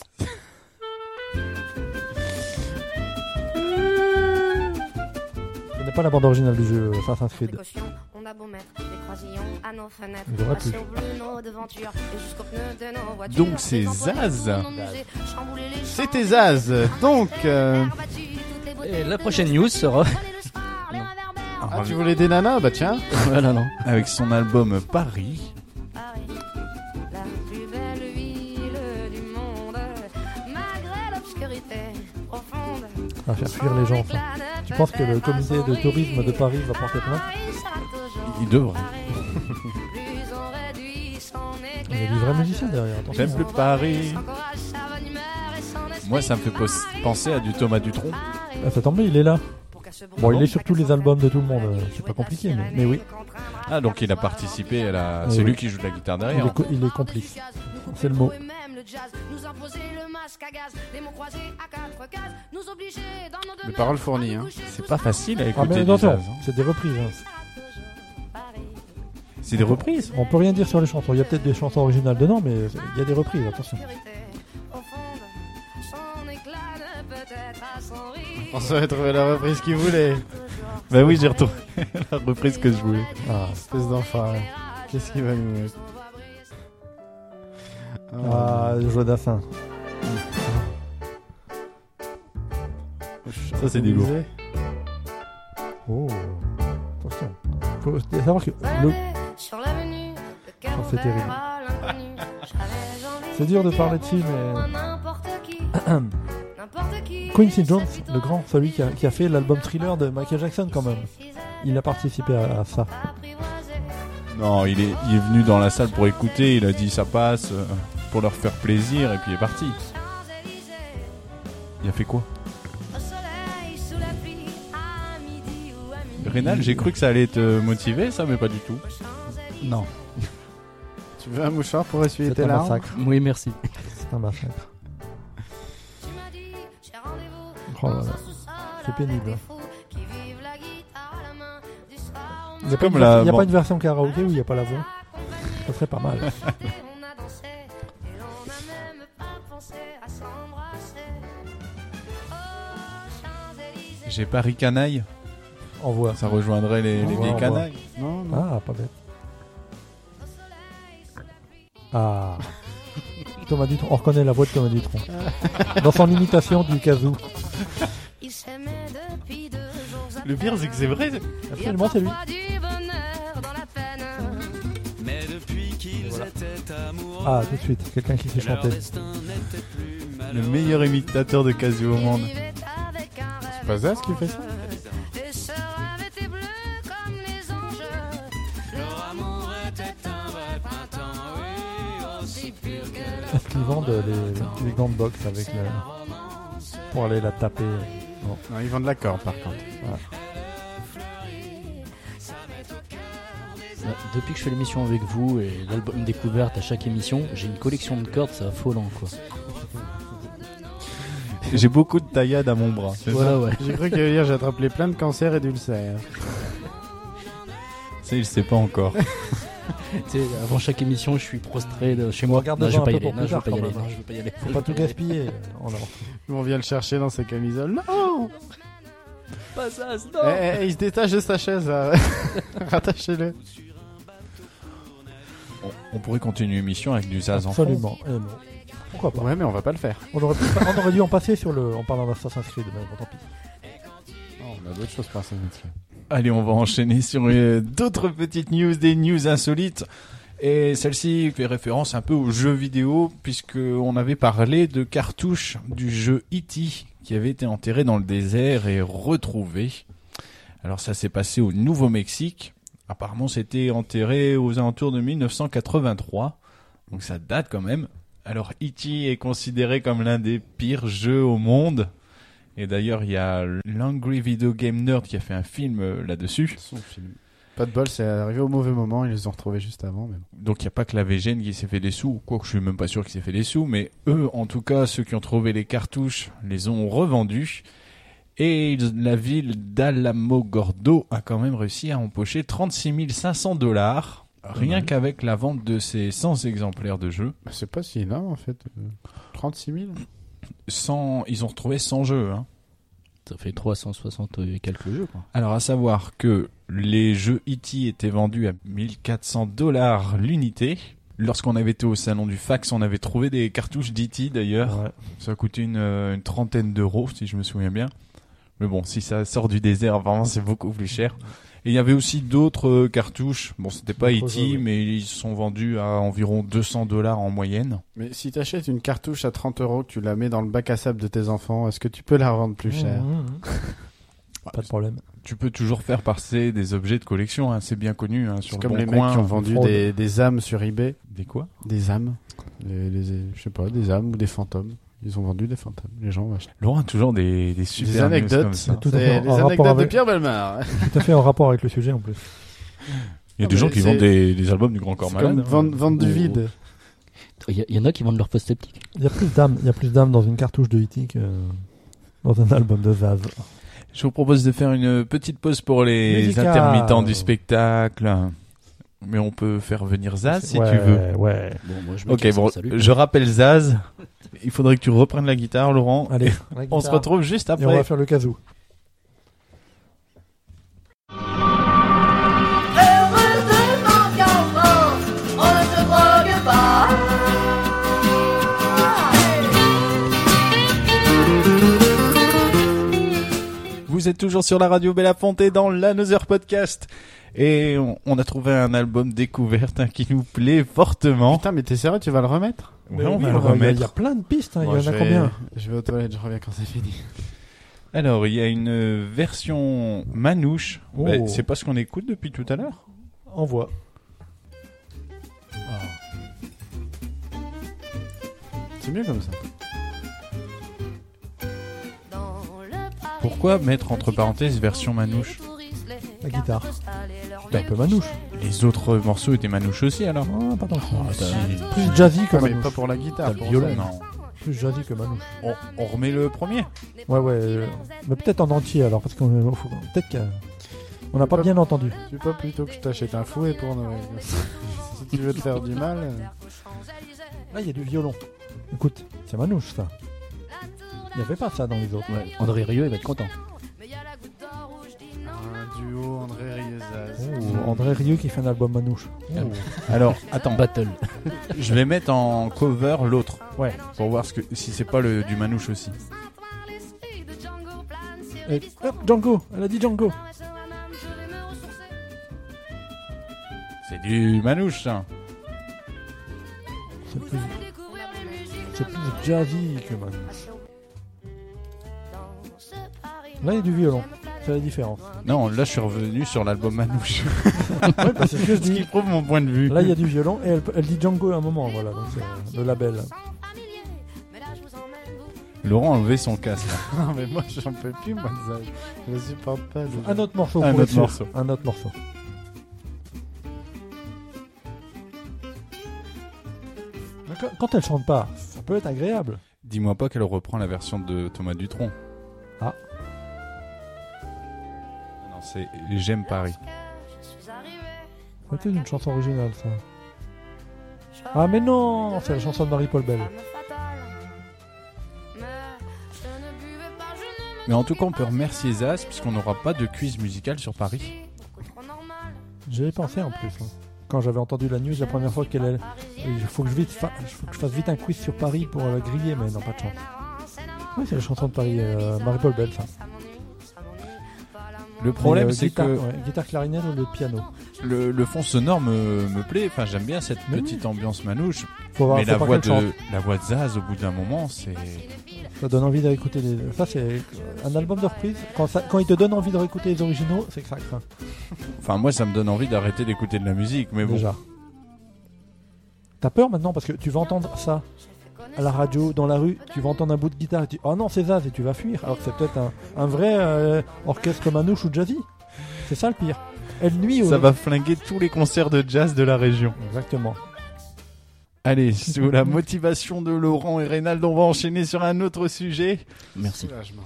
Ce n'est pas la bande originale du jeu Assassin's Creed. Précaution, on a beau mettre des croisillons à nos fenêtres, Ils auraient pu. passer au bleu nos devantures et jusqu'aux pneus de nos voitures. Donc, c'est Les employés Zaz. tournent nos musées, chambouler les c'était champs, Zaz. Donc, euh, Et la prochaine news sera... ah, tu voulais des nanas? Bah tiens. voilà, non. Avec son album Paris. Paris, la plus belle ville du monde, malgré l'obscurité profonde. Ça va faire fuir les gens, ça. Tu penses que le comité de tourisme de Paris va porter plainte? Il devrait. Il y a des vrais musiciens derrière, attention. J'aime plus Paris. Moi, ça me fait pos- penser à du Thomas Dutronc. Ah, ça tombe bien, il est là. Bon, il est sur tous les albums de tout le monde, euh, c'est pas compliqué, mais, mais oui, Ah, donc il a participé à la... Oui, C'est oui. lui qui joue de la guitare il derrière. est, co- il est complice. C'est le mot. Les paroles fournies, hein. C'est pas facile à Ah, écouter mais du attention, jazz, hein. c'est des reprises. hein. C'est des reprises. On peut rien dire sur les chansons. Il y a peut-être des chansons originales dedans, mais il y a des reprises, attention. François a trouvé la reprise qu'il voulait. Bah oui, j'ai retrouvé la reprise que je voulais. Ah, Espèce d'enfant. Qu'est-ce qu'il va nous mettre? ah le jeu d'assin. Ça, c'est du lourd. Oh, attention. Faut savoir que le... Oh, c'est terrible. C'est dur de parler dessus, mais Quincy Jones, le grand, celui qui a, qui a fait l'album Thriller de Michael Jackson quand même. Il a participé à, à ça. Non, il est, il est venu dans la salle pour écouter, il a dit ça passe, euh, pour leur faire plaisir, et puis il est parti. Il a fait quoi? Rénal, j'ai cru que ça allait te motiver, ça, mais pas du tout. Non. Tu veux un mouchoir pour essuyer C'est tes un larmes? massacre. Oui, merci. C'est un massacre. Oh là là. C'est pénible. Il n'y a, pas comme une, la- il y a bon. pas une version karaoké où il n'y a pas la voix. Ça serait pas mal. J'ai Paris Canaille. En voix. Ça rejoindrait les, les Ouais, vieilles on canailles. Non, non. Ah, pas bête. Ah. Thomas Dutronc. On reconnaît la voix de Thomas Dutronc. Dans son imitation du kazoo. Le pire, c'est que c'est vrai. Absolument, c'est lui. Mais depuis qu'ils Voilà. étaient amoureux, Ah, tout de suite. Quelqu'un qui sait leur chanter. destin n'était plus Le malheureux. meilleur imitateur de Casio au monde. C'est pas Zaz qui fait ça? Leur amour était un vrai printemps, oui, aussi pur que Est-ce qu'ils vendent les, les gants de boxe avec le... pour aller la taper? Non. Non, ils vendent la corde par contre. Bah, depuis que je fais l'émission avec vous et l'album découverte à chaque émission, j'ai une collection de cordes, c'est affolant quoi. J'ai beaucoup de taillades à mon bras. C'est Voilà, ouais. J'ai cru que hier j'ai attrapé plein de cancers et d'ulcères. ça, il sait pas encore. Tu sais, avant chaque émission, je suis prostré de- chez moi. Regarde Non, je devant vais un pas y peu aller. pour Non, plus je vais tard, pas y quand aller. même. Non, je vais pas y aller. Faut pas tout gaspiller. euh, On avance. Nous on vient le chercher dans ses camisoles. Non. Pas ça, Eh, eh, il se détache de sa chaise. là. Rattachez-le. On, on pourrait continuer l'émission avec du Zaz en fond. Absolument. Eh non. Pourquoi pas? Ouais, mais on va pas le faire. On aurait, pu- on aurait dû en passer sur le, en parlant d'Assassin's Creed, mais bon, tant pis. On a d'autres choses par ça. Allez, on va enchaîner sur euh, d'autres petites news, des news insolites. Et celle-ci fait référence un peu aux jeux vidéo, puisqu'on avait parlé de cartouches du jeu E T qui avait été enterré dans le désert et retrouvé. Alors ça s'est passé au Nouveau-Mexique. Apparemment, c'était enterré aux alentours de mille neuf cent quatre-vingt-trois. Donc ça date quand même. Alors E T est considéré comme l'un des pires jeux au monde. Et d'ailleurs, il y a l'Angry Video Game Nerd qui a fait un film euh, là-dessus. Son film. Pas de bol, c'est arrivé au mauvais moment. Ils les ont retrouvés juste avant. Mais bon. Donc il n'y a pas que la V G N qui s'est fait des sous, quoique je suis même pas sûr qu'il s'est fait des sous, mais eux, en tout cas, ceux qui ont trouvé les cartouches, les ont revendus. Et ils- la ville d'Alamogordo a quand même réussi à empocher trente-six mille cinq cents dollars, rien mal. qu'avec la vente de ces cent exemplaires de jeux. Bah, c'est pas si énorme en fait. Euh, trente-six mille. cent Ils ont retrouvé cent jeux, hein. Ça fait trois cent soixante et quelques jeux quoi. Alors à savoir que les jeux E T étaient vendus à mille quatre cents dollars l'unité. Lorsqu'on avait été au salon du fax, on avait trouvé des cartouches d'E T d'ailleurs. Ouais. Ça a coûté une, euh, une trentaine d'euros si je me souviens bien. Mais bon, si ça sort du désert, vraiment c'est beaucoup plus cher. Et il y avait aussi d'autres euh, cartouches. Bon, c'était pas E D'autres T, jeux, ouais. mais ils sont vendus à environ deux cents dollars en moyenne. Mais si t'achètes une cartouche à trente euros, que tu la mets dans le bac à sable de tes enfants, est-ce que tu peux la revendre plus cher? Mmh, mmh. Pas de problème. Tu peux toujours faire passer des objets de collection, hein, c'est bien connu. Hein, sur C'est le comme Bon les Coin, mecs qui ont vendu fraude. des, des âmes sur eBay. Des quoi? Des âmes. Les, les- je sais pas, des âmes ou des fantômes. Ils ont vendu des fantômes. Les gens ont acheté. Laurent a toujours des, des super Des news anecdotes. comme ça. Tout à C'est fait, les en rapport anecdotes de avec- Pierre Bellemare. Tout à fait en rapport avec le sujet en plus. Il y a Non, des gens mais qui c'est- vendent des, des albums du Grand Corps C'est Malade. comme vendre, vendre du Ou- vide. Il y, y en a qui vendent leur post sceptique. Il y a plus d'âme, il y a plus d'âme dans une cartouche de E T que dans un album de Zaz. Je vous propose de faire une petite pause pour les Musical. intermittents du spectacle. Mais on peut faire venir Zaz si Ouais, tu veux. Ouais. Bon, moi je me Ok, casse, bon, salut. je rappelle Zaz. Il faudrait que tu reprennes la guitare, Laurent. Allez, On se retrouve juste et on après. va faire le kazoo. Heureusement qu'en France, on ne se drogue pas. Vous êtes toujours sur la radio Belafonte et dans l'Another Podcast. Et on, on a trouvé un album découverte hein, qui nous plaît fortement. Putain, mais t'es sérieux, tu vas le remettre? Ouais, on oui, va le il y a- Il y remettre. a plein de pistes, hein, Bon, il y je en a vais- combien? Je vais aux toilettes, je reviens quand c'est fini. Alors, il y a une version manouche. Oh. Bah, c'est pas ce qu'on écoute depuis tout à l'heure. Envoie. C'est mieux comme ça. Pourquoi mettre entre parenthèses version manouche? La guitare. C'est un peu manouche. Les autres morceaux étaient manouches aussi alors? Ah, pas tant que ça. Ah, t'as- Plus jazzy Ouais, comme mais manouche. pas pour la guitare. T'as le pour violon. ça. Non. plus jazzy que Manouche. On, on remet le premier. Ouais, ouais. euh, mais peut-être en entier alors, parce qu'on euh, faut- peut-être qu'on n'a pas bien entendu. Tu peux pas plutôt que je t'achète un fouet pour Noël. Si tu veux te faire du mal. euh. Là, il y a du violon. Écoute, c'est Manouche ça. Il n'y avait pas ça dans les autres. Ouais, André Rieu, il va être content. Un duo André Riezaz. Oh, André Rieu qui fait un album Manouche. Oh. Alors, attends, Battle. je vais mettre en cover l'autre. Ouais. Pour voir ce que, si c'est pas le du Manouche aussi. Et, hop, Django, elle a dit Django. C'est du Manouche, ça. C'est plus, c'est plus jazzy que Manouche. Là, il y a du violon. C'est la différence. Non, là, je suis revenu sur l'album Manouche. Ouais, bah, c'est ce que je Ce qui dis. prouve mon point de vue. Là, il y a du violon et elle, elle dit Django à un moment. Voilà, donc c'est le label. Laurent a enlevé son casque. là. Non, mais moi j'en peux plus, moi, de ça. Je ne supporte pas. déjà. Un autre morceau. Un pour autre être sûr. morceau. Un autre morceau. Mais Quand, quand elle chante pas, ça peut être agréable. Dis-moi pas qu'elle reprend la version de Thomas Dutronc. Ah. Non, c'est J'aime Paris. C'est une chanson originale, ça. Ah, mais non, c'est la chanson de Marie-Paul Bell. Mais en tout cas, on peut remercier Zaz puisqu'on n'aura pas de quiz musical sur Paris. J'y avais pensé en plus. hein. Quand j'avais entendu la news la première fois qu'elle est. Il faut que je vite, fa- faut que je fasse vite un quiz sur Paris pour la griller, mais non, pas de chance. Oui, c'est la chanson de Paris, euh, Marie-Paul Bell, ça. Le problème, Mais, euh, c'est guitare, que ouais, guitare clarinette ou le piano. le, le fond sonore me, me plaît. Enfin, j'aime bien cette Mais petite ambiance manouche. Faut voir, Mais faut la pas voix, qu'elle chante. de, la voix de Zaz, au bout d'un moment, c'est... Ça donne envie d'écouter les. Ça, c'est un album de reprise. Quand, ça... Quand il te donne envie de réécouter les originaux, c'est que ça craint. Enfin, moi, ça me donne envie d'arrêter d'écouter de la musique. Mais bon, Déjà. T'as peur maintenant parce que tu vas entendre ça à la radio, dans la rue, tu vas entendre un bout de guitare et tu oh non, c'est Zaz et tu vas fuir. Alors que c'est peut-être un, un vrai euh, orchestre manouche ou jazzy. C'est ça le pire. Elle nuit au. ça va flinguer tous les concerts de jazz de la région. Exactement. Allez, sous la motivation de Laurent et Reynald, on va enchaîner sur un autre sujet. Merci. Soulagement.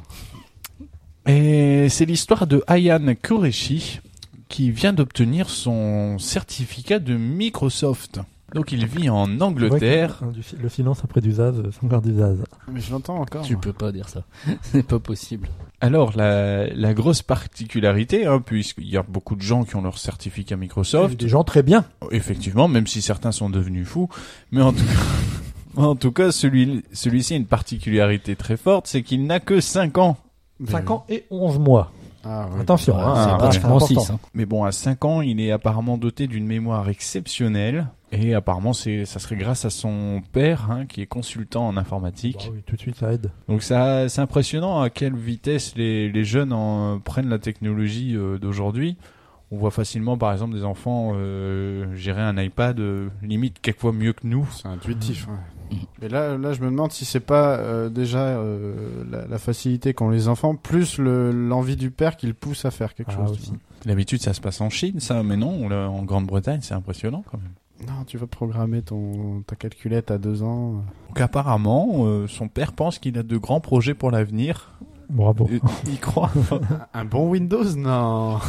Et c'est l'histoire de Ayaan Qureshi qui vient d'obtenir son certificat de Microsoft. Donc il vit en Angleterre. Ouais, du- le silence après du Zaz, c'est encore du Zaz. Mais je l'entends encore. Tu moi. peux pas dire ça. C'est pas possible. Alors la, la grosse particularité, hein, puisqu'il y a beaucoup de gens qui ont leur certificat Microsoft, Des gens très bien. effectivement, même si certains sont devenus fous, mais en tout cas, en tout cas celui, celui-ci a une particularité très forte, c'est qu'il n'a que cinq ans. Mais- cinq ans et onze mois. Ah, ouais. Attention, Ouais, hein, c'est ah, pratiquement c'est important. six. Hein. Mais bon, à cinq ans, il est apparemment doté d'une mémoire exceptionnelle. Et apparemment, c'est, ça serait grâce à son père, hein, qui est consultant en informatique. Bah oui, tout de suite ça aide. Donc ça, c'est impressionnant à quelle vitesse les, les jeunes en, prennent la technologie euh, d'aujourd'hui. On voit facilement, par exemple, des enfants euh, gérer un iPad euh, limite quelquefois mieux que nous. C'est intuitif. Ouais. Mhm. Mais là, là, je me demande si c'est pas euh, déjà euh, la, la facilité qu'ont les enfants, plus le, l'envie du père qui le pousse à faire quelque Ah, chose. aussi. D'habitude, ça se passe en Chine, ça, mais non, là, en Grande-Bretagne, c'est impressionnant quand même. Non, tu vas programmer ton ta calculette à deux ans. Donc apparemment, euh, son père pense qu'il a de grands projets pour l'avenir. Bravo. Euh, Il croit. Un bon Windows, non.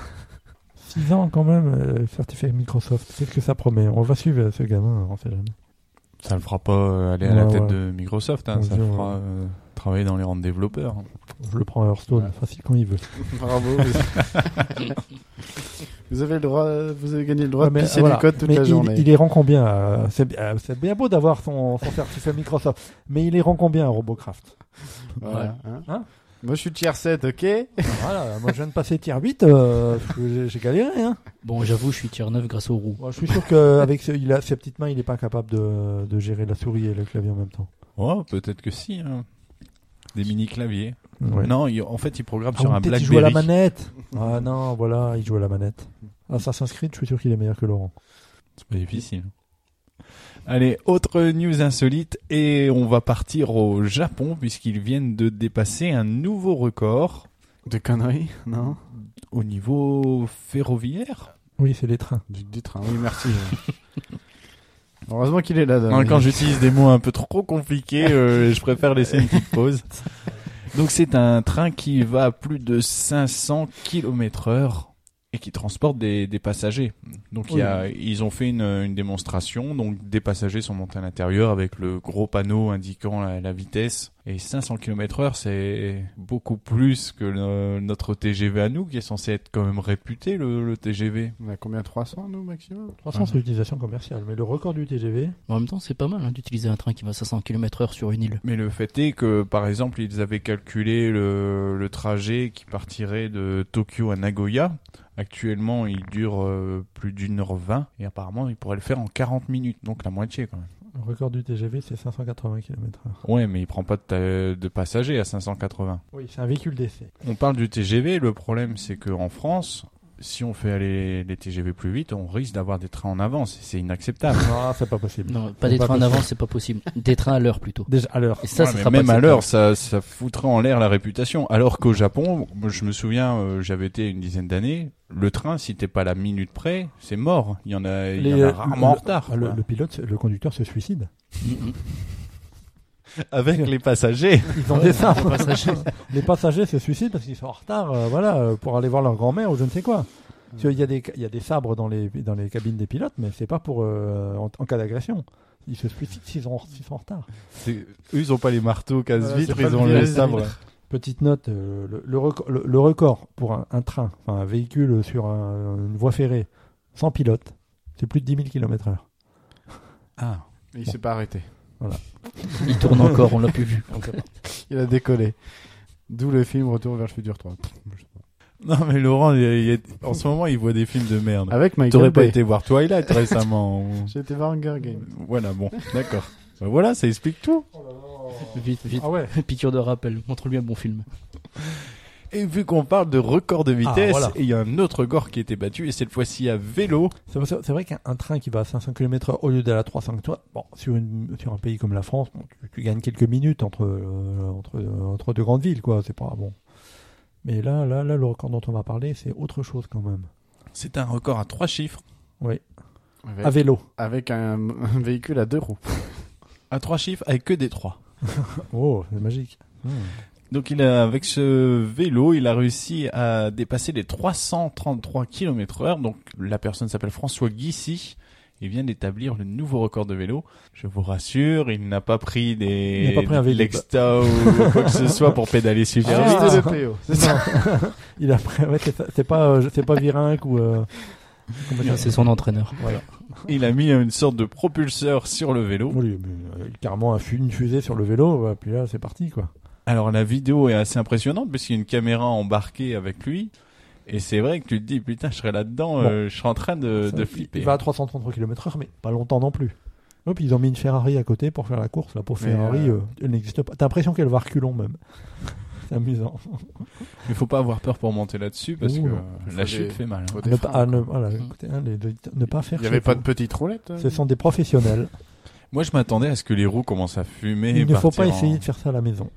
six ans quand même, euh, certifié Microsoft. Qu'est-ce que ça promet? On va suivre ce gamin, on sait jamais. Ça le fera pas euh, aller à la Ouais, tête ouais. de Microsoft, hein. On Ça dit, le ouais. fera euh, travailler dans les rangs de développeurs. Je le prends à Hearthstone, Ouais. facile quand il veut. Bravo. Vous... vous avez le droit, vous avez gagné le droit Ouais, de mais, pisser voilà. du code toute Mais la il, journée. il les rend combien euh, c'est, euh, c'est bien beau d'avoir son, son certificat Microsoft, mais il les rend combien à Robocraft? Voilà, hein. Hein Moi, je suis tier sept, ok. Voilà, moi je viens de passer tier huit, euh, j'ai, j'ai galéré. Hein. Bon, j'avoue, je suis tier neuf grâce aux roues. Moi, je suis sûr qu'avec ce, il a, ses petites mains, il n'est pas capable de, de gérer la souris et le clavier en même temps. Oh, peut-être que si. Hein. Des mini-claviers. Ouais. Non, il- en fait, il programme Ah, sur ou un peut-être il joue à la BlackBerry. manette. Ah non, voilà, il joue à la manette. Assassin's Creed, je suis sûr qu'il est meilleur que Laurent. C'est pas difficile. Allez, autre news insolite, et on va partir au Japon, puisqu'ils viennent de dépasser un nouveau record De conneries, non. au niveau ferroviaire. Oui, c'est les trains. Du, du train, oui, merci. Heureusement qu'il est là. Non, quand j'utilise des mots un peu trop compliqués, euh, je préfère laisser une petite pause. Donc c'est un train qui va à plus de cinq cents kilomètres heure et qui transporte des, des passagers. Donc il y a, ils ont fait une, une démonstration. Donc des passagers sont montés à l'intérieur avec le gros panneau indiquant la, la vitesse. Et cinq cents kilomètres heure, c'est beaucoup plus que le- notre T G V à nous, qui est censé être quand même réputé, le, le T G V. On a combien? trois cents, nous, maximum? trois cents, c'est l'utilisation commerciale. Mais le record du T G V, En même temps, c'est pas mal hein, d'utiliser un train qui va à cinq cents kilomètres heure sur une île. Mais le fait est que, par exemple, ils avaient calculé le, le trajet qui partirait de Tokyo à Nagoya. Actuellement, il dure euh, plus d'une heure vingt et apparemment, il pourrait le faire en quarante minutes, donc la moitié quand même. le record du T G V, c'est cinq cent quatre-vingts kilomètres heure. Ouais, mais il prend pas de, ta- de passagers à cinq cent quatre-vingts. Oui, c'est un véhicule d'essai. On parle du T G V, le problème c'est qu'en France, si on fait aller les T G V plus vite, on risque d'avoir des trains en avance et c'est inacceptable. Non, c'est pas possible. Non, pas C'est des pas trains en possible. avance, c'est pas possible. Des trains à l'heure plutôt. Déjà, à l'heure. Et ça, Ouais, ça mais sera même pas à l'heure, acceptable. ça, ça foutrait en l'air la réputation. Alors qu'au Japon, moi, je me souviens, euh, j'avais été une dizaine d'années, le train, si t'es pas à la minute près, c'est mort. Il y en a, il y en Les- a rarement en le- retard. ah, Le, quoi. le pilote, le conducteur se suicide. Mhm. Avec les passagers. Ils ont des sabres. les passagers. Les passagers se suicident parce qu'ils sont en retard, euh, voilà, euh, pour aller voir leur grand-mère ou je ne sais quoi. Parce qu'il y a des, il y a des sabres dans les, dans les cabines des pilotes, mais c'est pas pour euh, en, en cas d'agression. Ils se suicident s'ils sont, s'ils sont en retard. C'est- Eux, ils ont pas les marteaux casse-vitres, Voilà, c'est ils pas ont le les virus sabres. vitre. Petite note, euh, le, le, record, le, le record pour un, un train, enfin un véhicule sur un- une voie ferrée sans pilote, c'est plus de dix mille kilomètres heure. Ah. Il s'est pas arrêté. Il tourne encore, on l'a plus vu. Il a décollé. D'où le film Retour vers le futur trois. Non, mais Laurent, il y a- il y a- en ce moment, il voit des films de merde. Avec Michael T'aurais pas Bay. été voir Twilight récemment. ou- J'ai été voir Hunger Games. Voilà, bon, d'accord. Ben voilà, ça explique tout. Vite, vite. Ah ouais. Piqûre de rappel. Montre-lui un bon film. Et vu qu'on parle de record de vitesse, Ah, voilà. et il y a un autre record qui a été battu, et cette fois-ci à vélo. C'est vrai- c'est vrai qu'un un train qui va à cinq cents kilomètres heure au lieu d'aller à trois cents, toi, bon, sur, une, sur un pays comme la France, bon, tu, tu gagnes quelques minutes entre, euh, entre, euh, entre deux grandes villes, quoi. C'est pas bon. Mais là, là, là, le record dont on va parler, c'est autre chose quand même. C'est un record à trois chiffres. Oui. Avec, À vélo. avec un, un véhicule à deux roues. À trois chiffres avec que des trois. Oh, c'est magique. Hmm. Donc il a, avec ce vélo, il a réussi à dépasser les trois cent trente-trois kilomètres heure. Donc la personne s'appelle François Guissy. Il vient d'établir le nouveau record de vélo. Je vous rassure, il n'a pas pris des Il n'a pas pris un vélo. Lexta ou quoi que ce soit pour pédaler super Ah, vite. C'était le P O. C'est ça. Il a pris, ouais, c'est ça. C'est pas, euh, c'est pas Virinck ou. Euh, comment ça C'est son entraîneur. Voilà. Il a mis une sorte de propulseur sur le vélo. Oui, mais, euh, carrément un fu- une fusée sur le vélo, bah, puis là, c'est parti, quoi. Alors la vidéo est assez impressionnante parce qu'il y a une caméra embarquée avec lui. Et c'est vrai que tu te dis, putain, je serais là-dedans, euh, je serais en train de, Ça, de il- flipper. Il va à trois cent trente-trois kilomètres heure, mais pas longtemps non plus. Et puis ils ont mis une Ferrari à côté pour faire la course. Là, pour Mais, Ferrari, euh, euh, elle n'existe pas. T'as l'impression qu'elle va reculons même. C'est amusant. Il faut pas avoir peur pour monter là-dessus parce Ouh, que non. euh, Faut la des- chute fait mal. hein. Faut À des ne freins, pas, à ne, quoi. voilà, écoutez, hein, les- les- ne pas faire. Il n'y avait chez pas vous. de petite roulette. euh Ce sont des professionnels. Moi, je m'attendais à ce que les roues commencent à fumer. Il et ne faut pas partir en- essayer de faire ça à la maison.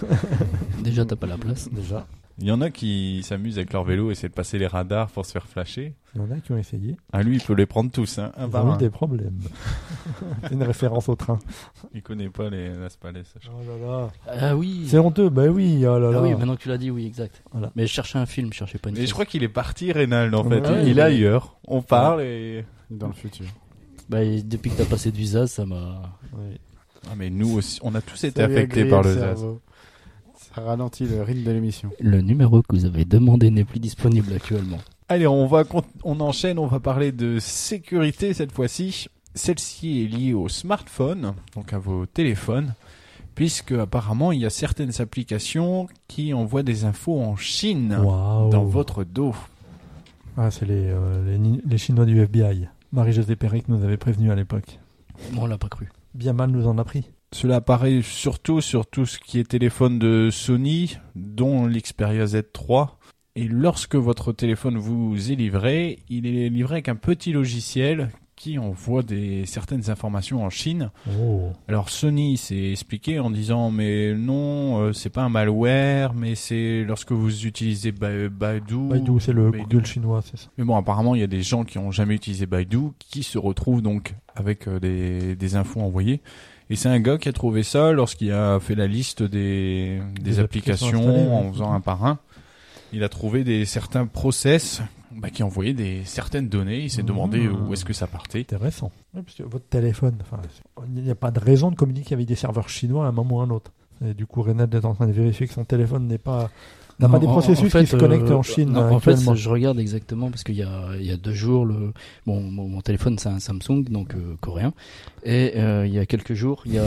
Déjà, t'as pas la place. Déjà. Il y en a qui s'amusent avec leur vélo et essaient de passer les radars pour se faire flasher. Il y en a qui ont essayé. Ah, lui, il peut les prendre tous, hein, un Ils par ont eu un. des problèmes. C'est une référence au train. Il connaît pas les Las Palais, ça, je crois. Oh là là. Ah oui. C'est honteux. Bah oui. Oh là là. Ah oui, maintenant que tu l'as dit, oui, exact. Voilà. Mais je cherchais un film, je cherchais pas une Mais chose. je crois qu'il est parti, Reynald, en fait. Ouais, il est mais- ailleurs. On parle et... Dans le futur. Bah, et depuis que t'as passé de visa, ça m'a. Oui. Ah, mais nous aussi, on a tous été Ça lui a affectés grillé par le le Z A S. cerveau. Ça ralentit le rythme de l'émission. Le numéro que vous avez demandé n'est plus disponible actuellement. Allez, on va con- on enchaîne, on va parler de sécurité cette fois-ci. Celle-ci est liée au smartphone, donc à vos téléphones, puisque apparemment il y a certaines applications qui envoient des infos en Chine Waouh. dans votre dos. Ah, c'est les, euh, les, Ni- les Chinois du F B I. Marie-Josée Péric nous avait prévenu à l'époque. Bon, on l'a pas cru. Bien mal nous en a pris. Cela apparaît surtout sur tout ce qui est téléphone de Sony, dont l'Xperia Z trois. Et lorsque votre téléphone vous est livré, il est livré avec un petit logiciel qui envoie des certaines informations en Chine. Oh. Alors Sony s'est expliqué en disant mais non, euh, c'est pas un malware, mais c'est lorsque vous utilisez Ba- Baidu. Baidu, c'est le Baidu. Google chinois, c'est ça. Mais bon, apparemment, il y a des gens qui ont jamais utilisé Baidu qui se retrouvent donc avec euh, des, des infos envoyées. Et c'est un gars qui a trouvé ça lorsqu'il a fait la liste des, des, Des applications, applications installées, en ouais. faisant un par un. Il a trouvé des certains process bah, qui envoyaient des certaines données. Il s'est Mmh. demandé où est-ce que ça partait. Intéressant. Ouais, parce que votre téléphone, enfin, il n'y a pas de raison de communiquer avec des serveurs chinois à un moment ou à un autre. Et du coup, Renat est en train de vérifier que son téléphone n'est pas, n'a pas Non, des en- processus en fait, qui se connectent euh, en Chine non, euh, en fait, actuellement. je regarde exactement parce qu'il y a, il y a deux jours, le, bon, mon, mon téléphone c'est un Samsung, donc euh, coréen. Et euh, il y a quelques jours, il y a...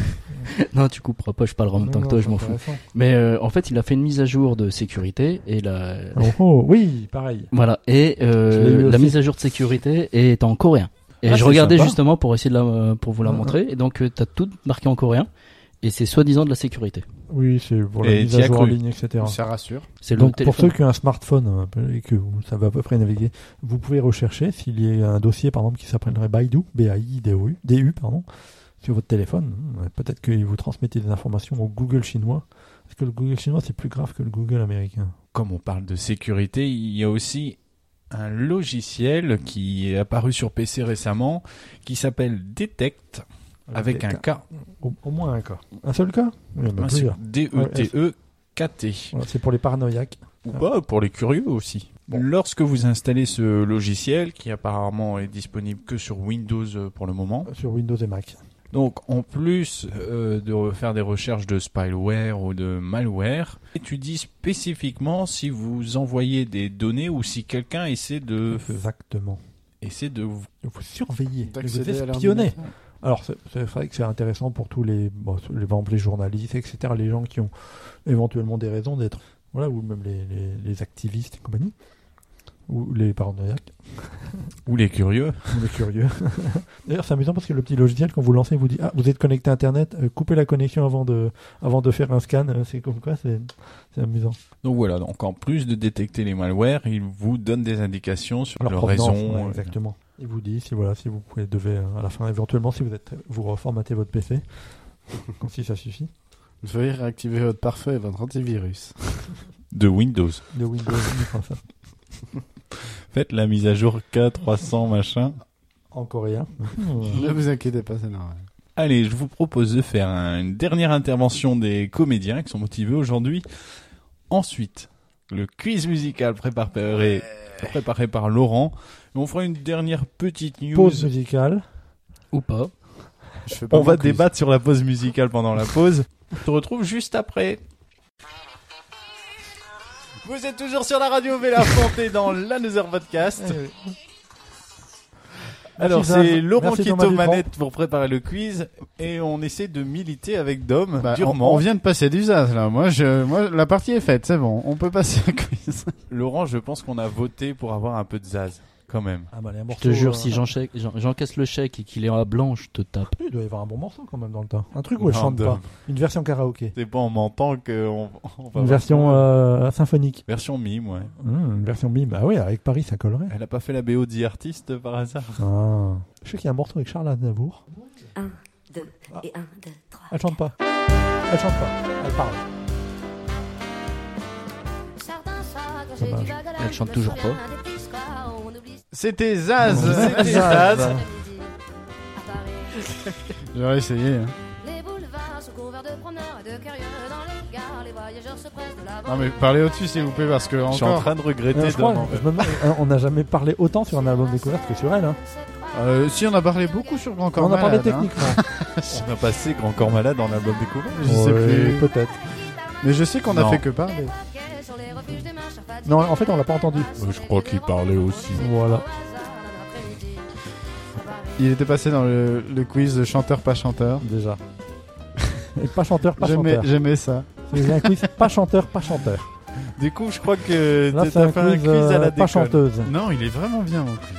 non, tu couperas pas, je parlerai en même temps que toi, je m'en fous. Mais euh, en fait, il a fait une mise à jour de sécurité et la... Oh, oh, oui, pareil. Voilà, et euh, Je l'ai vu la aussi. mise à jour de sécurité est en coréen. Et Ah, je c'est regardais sympa. justement pour essayer de la, pour vous la Ah, montrer. Et donc, euh, t'as tout marqué en coréen. Et c'est soi-disant de la sécurité. Oui, c'est pour la Et mise t'y à as jour en cru. ligne, et cetera. Ça rassure. C'est le Donc pour téléphone. ceux qui ont un smartphone un peu, et que vous savez à peu près naviguer, vous pouvez rechercher s'il y a un dossier par exemple qui s'appellerait Baidu, B A I D U, D U pardon, sur votre téléphone. Peut-être que vous transmettez des informations au Google chinois. Parce que le Google chinois c'est plus grave que le Google américain. Comme on parle de sécurité, il y a aussi un logiciel qui est apparu sur P C récemment qui s'appelle Detect avec un K. Au, au moins un cas. Un seul cas? Oui, il y en a Un plusieurs. D E T E K T. Voilà, c'est pour les paranoïaques. Ou pas, pour les curieux aussi. Bon. Lorsque vous installez ce logiciel, qui apparemment est disponible que sur Windows euh, pour le moment, Sur Windows et Mac. donc en plus euh, de faire des recherches de spyware ou de malware, étudie spécifiquement si vous envoyez des données ou si quelqu'un essaie de Exactement. essaie de vous... De vous surveiller, de vous D'accéder à espionner. l'ordinateur. Alors, c'est, c'est vrai que c'est intéressant pour tous les, bon, les, par exemple, les journalistes, et cetera, les gens qui ont éventuellement des raisons d'être, voilà, ou même les, les, les activistes et compagnie, ou les paranoïaques, ou les curieux. ou les curieux. D'ailleurs, c'est amusant parce que le petit logiciel, quand vous le lancez, il vous dit, ah, vous êtes connecté à Internet, euh, coupez la connexion avant de, avant de faire un scan. Euh, c'est comme quoi, c'est, c'est amusant. Donc voilà, donc en plus de détecter les malwares, il vous donne des indications sur Alors, leur provenance, raison. ouais, euh, exactement. Il vous dit si voilà, si vous pouvez devez euh, à la fin éventuellement si vous êtes vous reformatez votre P C, quand si ça suffit. Veuillez réactiver votre pare-feu et votre antivirus. de Windows. De Windows, enfin, ça, Faites la mise à jour K trois cents machin. en coréen. Ne vous inquiétez pas, c'est normal. Allez, je vous propose de faire un- une dernière intervention des comédiens qui sont motivés aujourd'hui. Ensuite, le quiz musical préparé, préparé par Laurent. Et on fera une dernière petite news. Pause musicale. Ou pas. Je fais pas On mon va quiz. débattre sur la pause musicale pendant la pause. On se retrouve juste après. Vous êtes toujours sur la radio Véla Fonté dans l'Another Podcast. Alors Merci, c'est Zaz. Laurent Merci, qui est Thomas aux Dupont. manettes pour préparer le quiz et on essaie de militer avec Dom Bah, on, durement. on vient de passer du Zaz là. Moi, je, moi, la partie est faite, c'est bon. On peut passer au quiz. Laurent, je pense qu'on a voté pour avoir un peu de Zaz quand même. Ah bah, les Je morceaux, te jure, euh, si j'enchèque- j'en- j'encaisse le chèque et qu'il est à blanc, je te tape. il doit y avoir un bon morceau quand même dans le tas. Un truc où elle Non, chante Dom. pas. Une version karaoké. C'est pas en mentant que on, on va Une voir version ça. euh, symphonique. version mime, ouais. Hum, une version mime. Ah oui, avec Paris ça collerait. Elle a pas fait la B O d'E Artist par hasard. Ah. Je sais qu'il y a un morceau avec Charles Aznavour. un, deux, et un, deux, trois. Elle chante pas. Elle chante pas. Elle parle. Dommage. Elle chante toujours pas. C'était Zaz, Non, c'était Zaz. Zaz. J'aurais essayé. Hein. Les boulevards sous couvert de promeneurs et de curieux dans les gares, les voyageurs se pressent de la Non mais parlez au-dessus s'il vous plaît parce que Je suis en encore. train de regretter Euh, je crois, Dom. en fait. je me demande, euh, on n'a jamais parlé autant sur un album découverte que sur elle. Hein. Euh, si on a parlé beaucoup sur Grand Corps On a parlé Malade, hein. techniquement. On a passé Grand Corps Malade dans l'album découvert. Je sais Ouais, plus. peut-être. Mais je sais qu'on a Non. fait que parler. Non, en fait, on l'a pas entendu. Je crois qu'il parlait aussi. Voilà. Il était passé dans le, le quiz de chanteur pas chanteur. Déjà. Et pas chanteur, pas J'aimais, chanteur. j'aimais ça. C'est un quiz pas chanteur, pas chanteur. Du coup, je crois que Là, t'as c'est un fait un quiz, quiz à euh, la pas déconne. chanteuse. Non, il est vraiment bien mon quiz.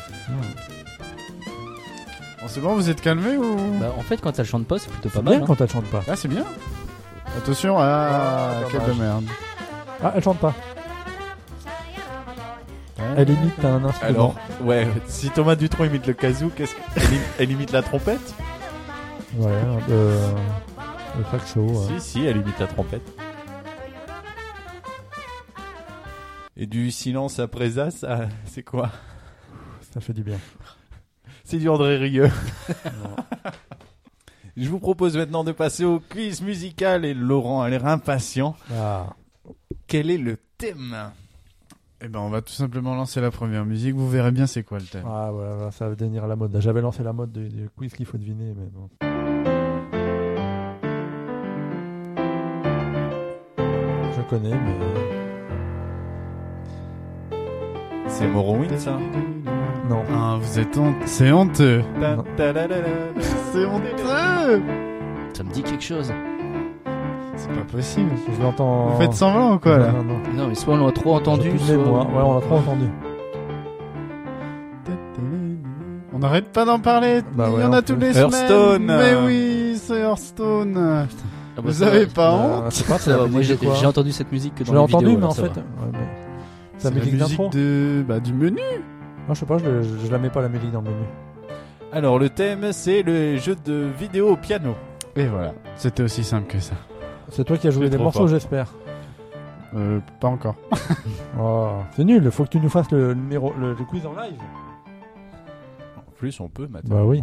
Bon, c'est bon, vous êtes calmés ou Bah, en fait, quand elle chante pas, c'est plutôt pas C'est mal. bien hein. quand elle chante pas. Ah, c'est bien. Attention, ah, Ah, quelle dommage. de merde. Ah, elle chante pas. Ta Elle imite un instrument. Alors, ouais, si Thomas Dutronc imite le kazoo, qu'est-ce qu'elle im- elle imite la trompette? Ouais, euh, le saxo. Ouais. Si, si, elle imite la trompette. Et du silence après ça, ça c'est quoi? Ça fait du bien. C'est du André Rieu. Je vous propose maintenant de passer au quiz musical et Laurent a l'air impatient. Ah. Quel est le thème? Eh ben, on va tout simplement lancer la première musique. Vous verrez bien c'est quoi le thème. Ah ouais, ouais, ça va devenir la mode. J'avais lancé la mode du, du quiz qu'il faut deviner, mais bon. Je connais, mais C'est Morrowind, ça? non. Ah, vous êtes honte... C'est honteux. Non. C'est honteux. Ça me dit quelque chose. C'est pas possible. Je l'entends. Vous faites semblant ou quoi non, là? non, non. Non, mais soit on l'a trop entendu, J'ai plus de soit... mémoire. Ouais, on l'a trop entendu. On n'arrête pas d'en parler. Bah Il ouais, y en en a plus. toutes les Hearthstone. semaines. Mais oui, c'est Hearthstone. Ah bah, Vous ça avez va. pas Euh, honte? je sais pas, Ça va, veut moi dire j'ai quoi. j'ai entendu cette musique que Je dans l'ai les entendu, vidéos, mais en alors ça fait. va. Ouais, mais... C'est C'est la musique d'intro. de... bah, du menu. Moi, je sais pas, je, je, je la mets pas la musique dans le menu. Alors, le thème, c'est le jeu de vidéo au piano. Et voilà. C'était aussi simple que ça. C'est toi qui as joué C'est des trop morceaux, fort. j'espère. Euh, pas encore. Oh, c'est nul, faut que tu nous fasses le numéro, le, le quiz en live. En plus, on peut maintenant. Bah oui.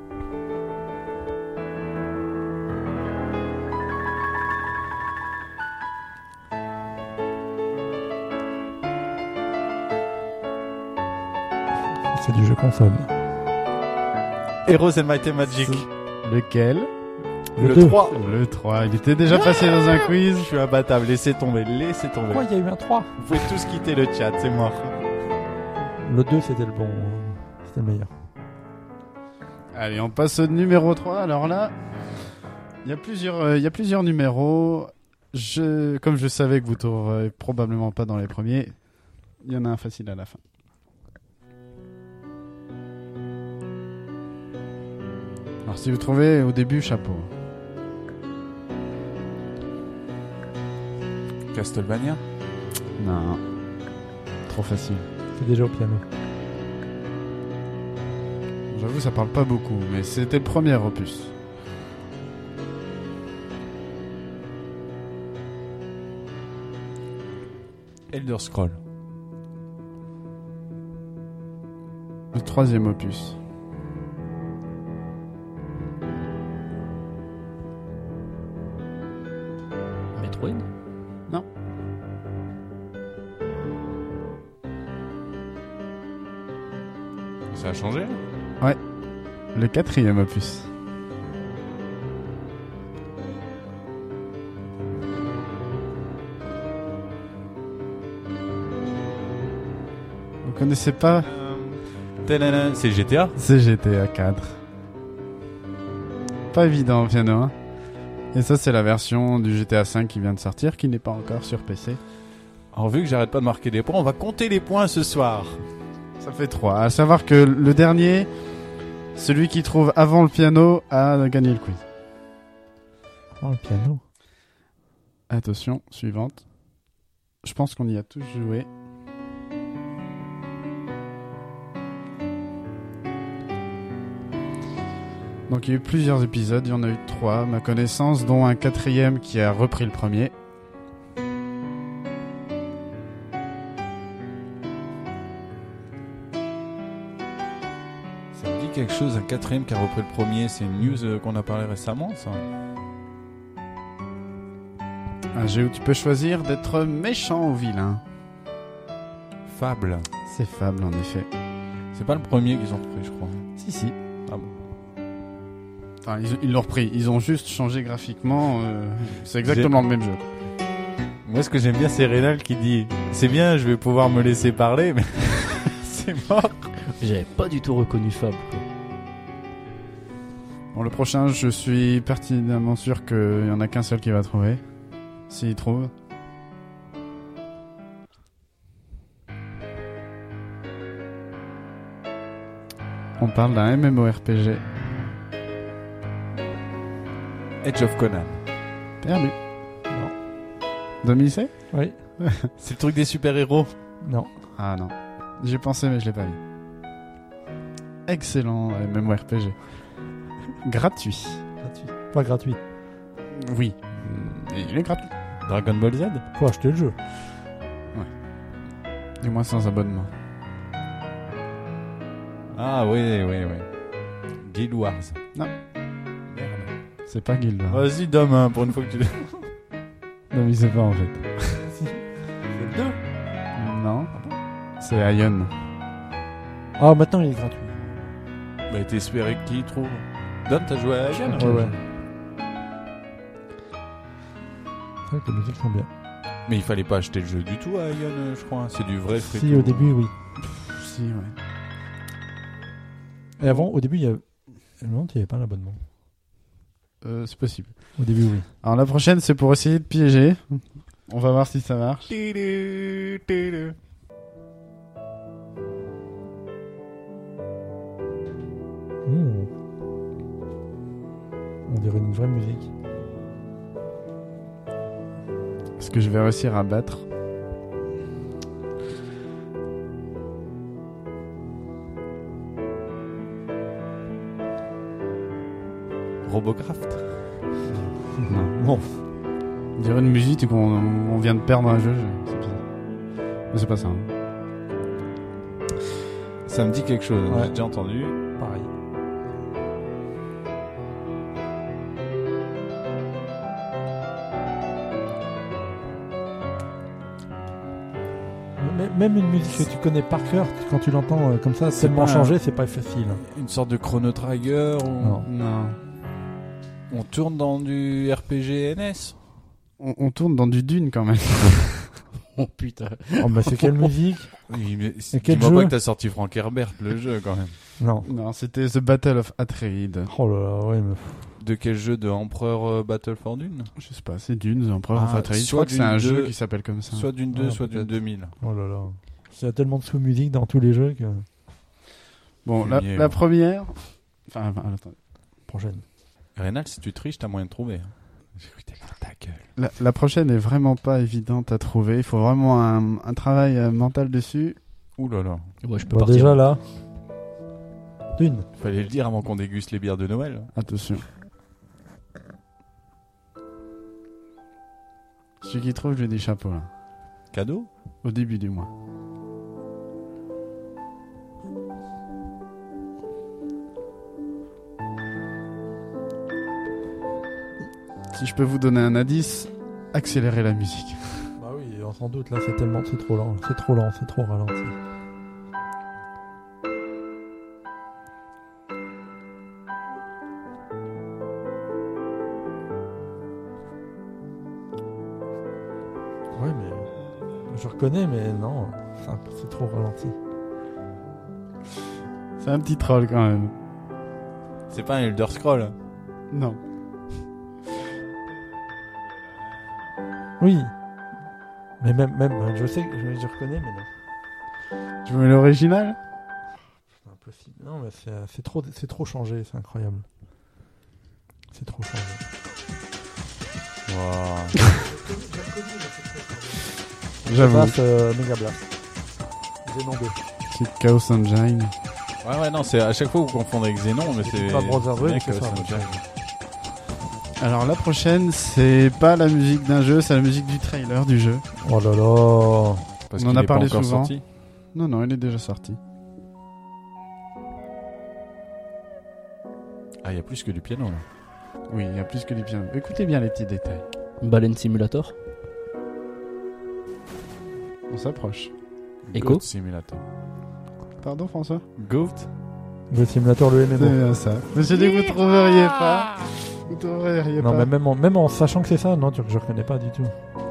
C'est du jeu console. Heroes and Might and Magic. Lequel? Le, deux. trois. Le trois. Il était déjà passé dans un quiz. Je suis imbattable. Laissez tomber. Laissez tomber. Pourquoi il y a eu un trois? Vous pouvez tous quitter le chat. C'est mort. Le deux, c'était le bon. C'était le meilleur. Allez, on passe au numéro trois. Alors là, il y a plusieurs, euh, il y a plusieurs numéros. Je, comme je savais que vous trouverez probablement pas dans les premiers, il y en a un facile à la fin. Alors si vous trouvez au début, chapeau. Castlevania. Non, trop facile. C'est déjà au piano. J'avoue, ça parle pas beaucoup, mais c'était le premier opus. Elder Scroll. Le troisième opus. Metroid. Ça a changé? Le quatrième opus. Vous connaissez pas? Tadana, c'est G T A. C'est G T A quatre. Pas évident, piano. Hein. Et ça, c'est la version du G T A cinq qui vient de sortir, qui n'est pas encore sur P C. Alors, vu que j'arrête pas de marquer des points, on va compter les points ce soir. Ça fait trois. À savoir que le dernier, celui qui trouve avant le piano, a gagné le quiz. Oh, le piano. Attention, suivante. Je pense qu'on y a tous joué. Donc il y a eu plusieurs épisodes, il y en a eu trois à ma connaissance, dont un quatrième qui a repris le premier. Ça me dit quelque chose, un quatrième qui a repris le premier. C'est une news euh, qu'on a parlé récemment, ça. Un jeu où tu peux choisir d'être méchant ou vilain. Fable. C'est Fable en effet. C'est pas le premier qu'ils ont repris, je crois. Si si. Ah bon. Enfin, ils ils l'ont repris, ils ont juste changé graphiquement. euh, C'est exactement le même jeu. Moi, ce que j'aime bien, c'est Rénal qui dit c'est bien, je vais pouvoir me laisser parler, mais c'est mort. J'avais pas du tout reconnu Fable. quoi. Bon, le prochain, je suis pertinemment sûr qu'il y en a qu'un seul qui va trouver. S'il trouve. On parle d'un MMORPG. Edge of Conan. Perdu. Dominique sait ? Oui. C'est le truc des super-héros. Non. Ah non. J'ai pensé, mais je l'ai pas vu. Excellent MMORPG. Gratuit. Gratuit. Pas gratuit. Oui. Et il est gratuit. Dragon Ball Z. Faut acheter le jeu. Du moins sans abonnement. Ah oui, oui, oui. Guild Wars. Non. Merde. C'est pas Guild Wars. Vas-y, Dom, hein, pour une fois que tu l'as. Non, mais c'est pas en fait. C'est le deux. Non. C'est Ion. Ah, maintenant il est gratuit. Bah, t'espérais qu'il y trouve. Dom, t'as joué à Ion? Ouais, ouais. C'est vrai que les musiques sont bien. Mais il fallait pas acheter le jeu du tout à Ion, euh, je crois. C'est du vrai free Si, au début, oui. Si, ouais. Et avant, au début, il y avait. Non, il n'y avait pas l'abonnement. Euh, c'est possible. Au début, oui. Alors la prochaine, c'est pour essayer de piéger. On va voir si ça marche. Mmh. On dirait une vraie musique. Est-ce que je vais réussir à battre? Robocraft. Non. Bon. On dirait une musique qu'on on vient de perdre un jeu. je- C'est bizarre. Mais c'est pas ça. hein. Ça me dit quelque chose. Ouais. J'ai déjà entendu. Pareil. M- Même une musique que tu connais par cœur, quand tu l'entends euh, comme ça, C'est tellement pas- changé, c'est pas facile. Une sorte de Chrono Trigger ou... Non. Non. On tourne dans du R P G N S. On, on tourne dans du Dune quand même. Oh putain. Oh, bah c'est quelle musique? Oui, mais Et quel dis-moi jeu pas que t'as sorti Frank Herbert, le jeu, quand même. Non. Non, c'était The Battle of Atreides. Oh là là, ouais, mais... De quel jeu? De Empereur euh, Battle for Dune? Je sais pas, c'est Dune, The Emperor of Ah, Atreides. Je soit crois que c'est Dune un jeu deux, qui s'appelle comme ça. Soit d'une deux, Ah, soit d'une peut-être. deux mille. Oh là là. Il y a tellement de sous-musique dans tous les jeux que... Bon, la, Fumier, la ouais. première... Enfin, enfin, attends. Prochaine. Rénal, si tu triches, t'as moyen de trouver. J'ai cru que t'allais dans ta gueule. La, la prochaine est vraiment pas évidente à trouver. Il faut vraiment un, un travail euh, mental dessus. Ouh là là. Ouais, je peux Bon, partir. déjà là... Dune. Fallait le dire avant qu'on déguste les bières de Noël. Attention. Celui qui trouve, je lui dis chapeau là. Cadeau? Au début du mois. Si je peux vous donner un indice, accélérez la musique. Bah oui, on s'en doute, là c'est tellement... C'est trop lent, c'est trop lent, c'est trop ralenti. Ouais, mais... Je reconnais, mais non, c'est un peu- c'est trop ralenti. C'est un petit troll quand même. C'est pas un Elder Scroll. Non. Oui. Mais même, même, je sais, que je, je reconnais, mais non. Tu veux l'original? C'est impossible. Non, mais c'est, c'est trop, c'est trop changé, c'est incroyable. C'est trop changé. Wow. J'avoue. Blast, euh, Mega Blast. Xenon deux. C'est Chaos Engine. Ouais, ouais, non, c'est à chaque fois vous confondez avec Xenon, mais c'est. pas Brotherhood, mec, c'est euh, ça, c'est ouais. Jack. Alors la prochaine, c'est pas la musique d'un jeu, c'est la musique du trailer du jeu. Oh là là. Parce On en qu'il a est pas parlé encore souvent. sorti. Non, non, il est déjà sorti. Ah, il y a plus que du piano là. Oui, il y a plus que les pianos. Écoutez bien les petits détails. Baleine Simulator. On s'approche. Echo. Goat Simulator. Pardon François? Goat? Le simulateur, le C'est M M O. bien ça. Mais j'ai dit que vous trouveriez pas. Vous trouveriez Non, pas. mais même en, même en sachant que c'est ça, non, tu, je reconnais pas du tout.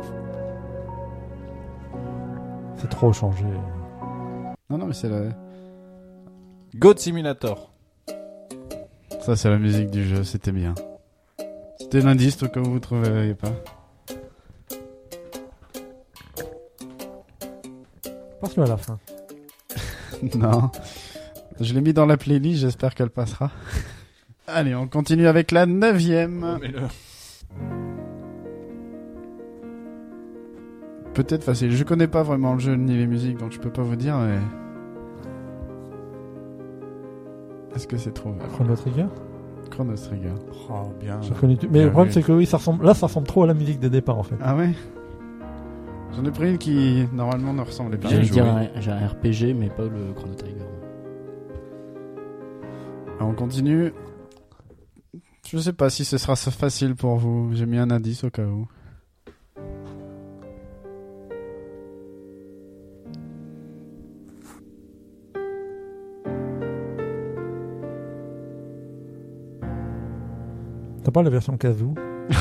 C'est trop changé. Non, non, mais c'est la... Goat Simulator. Ça, c'est la musique du jeu, c'était bien. C'était l'indice au cas où vous trouveriez pas. Passe-le à la fin. Non. Je l'ai mis dans la playlist, j'espère qu'elle passera. Allez, on continue avec la neuvième. Mets-le. Peut-être facile. Je connais pas vraiment le jeu ni les musiques, donc je peux pas vous dire, mais... Est-ce que c'est trop Chrono Trigger. Chrono Trigger. Oh, bien. J'ai reconnu tout- Mais Bien le problème, vu. c'est que oui, ça ressemble... là, ça ressemble trop à la musique des départs en fait. Ah ouais. J'en ai pris une qui normalement ne ressemblait pas. J'allais joué. dire un, j'ai un R P G, mais pas le Chrono Trigger. Alors, on continue. Je sais pas si ce sera facile pour vous. J'ai mis un indice au cas où. T'as pas la version Kazoo?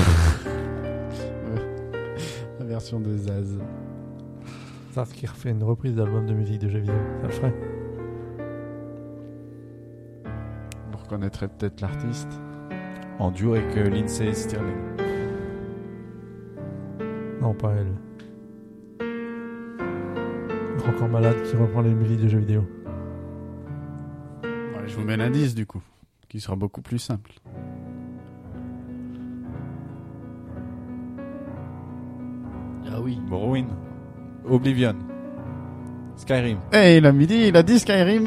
La version de Zaz. Ça, ce qui refait une reprise d'album de musique de jeux vidéo. Ça le ferait. Vous reconnaîtrez peut-être l'artiste. En duo avec euh, Lindsay Stirling. Non, pas elle. Grand Corps Malade qui reprend les musiques de jeux vidéo. Ouais, je vous mets l'indice du coup, qui sera beaucoup plus simple. Ah oui. Morrowind. Oblivion. Skyrim. Eh, il a midi, il a dit Skyrim.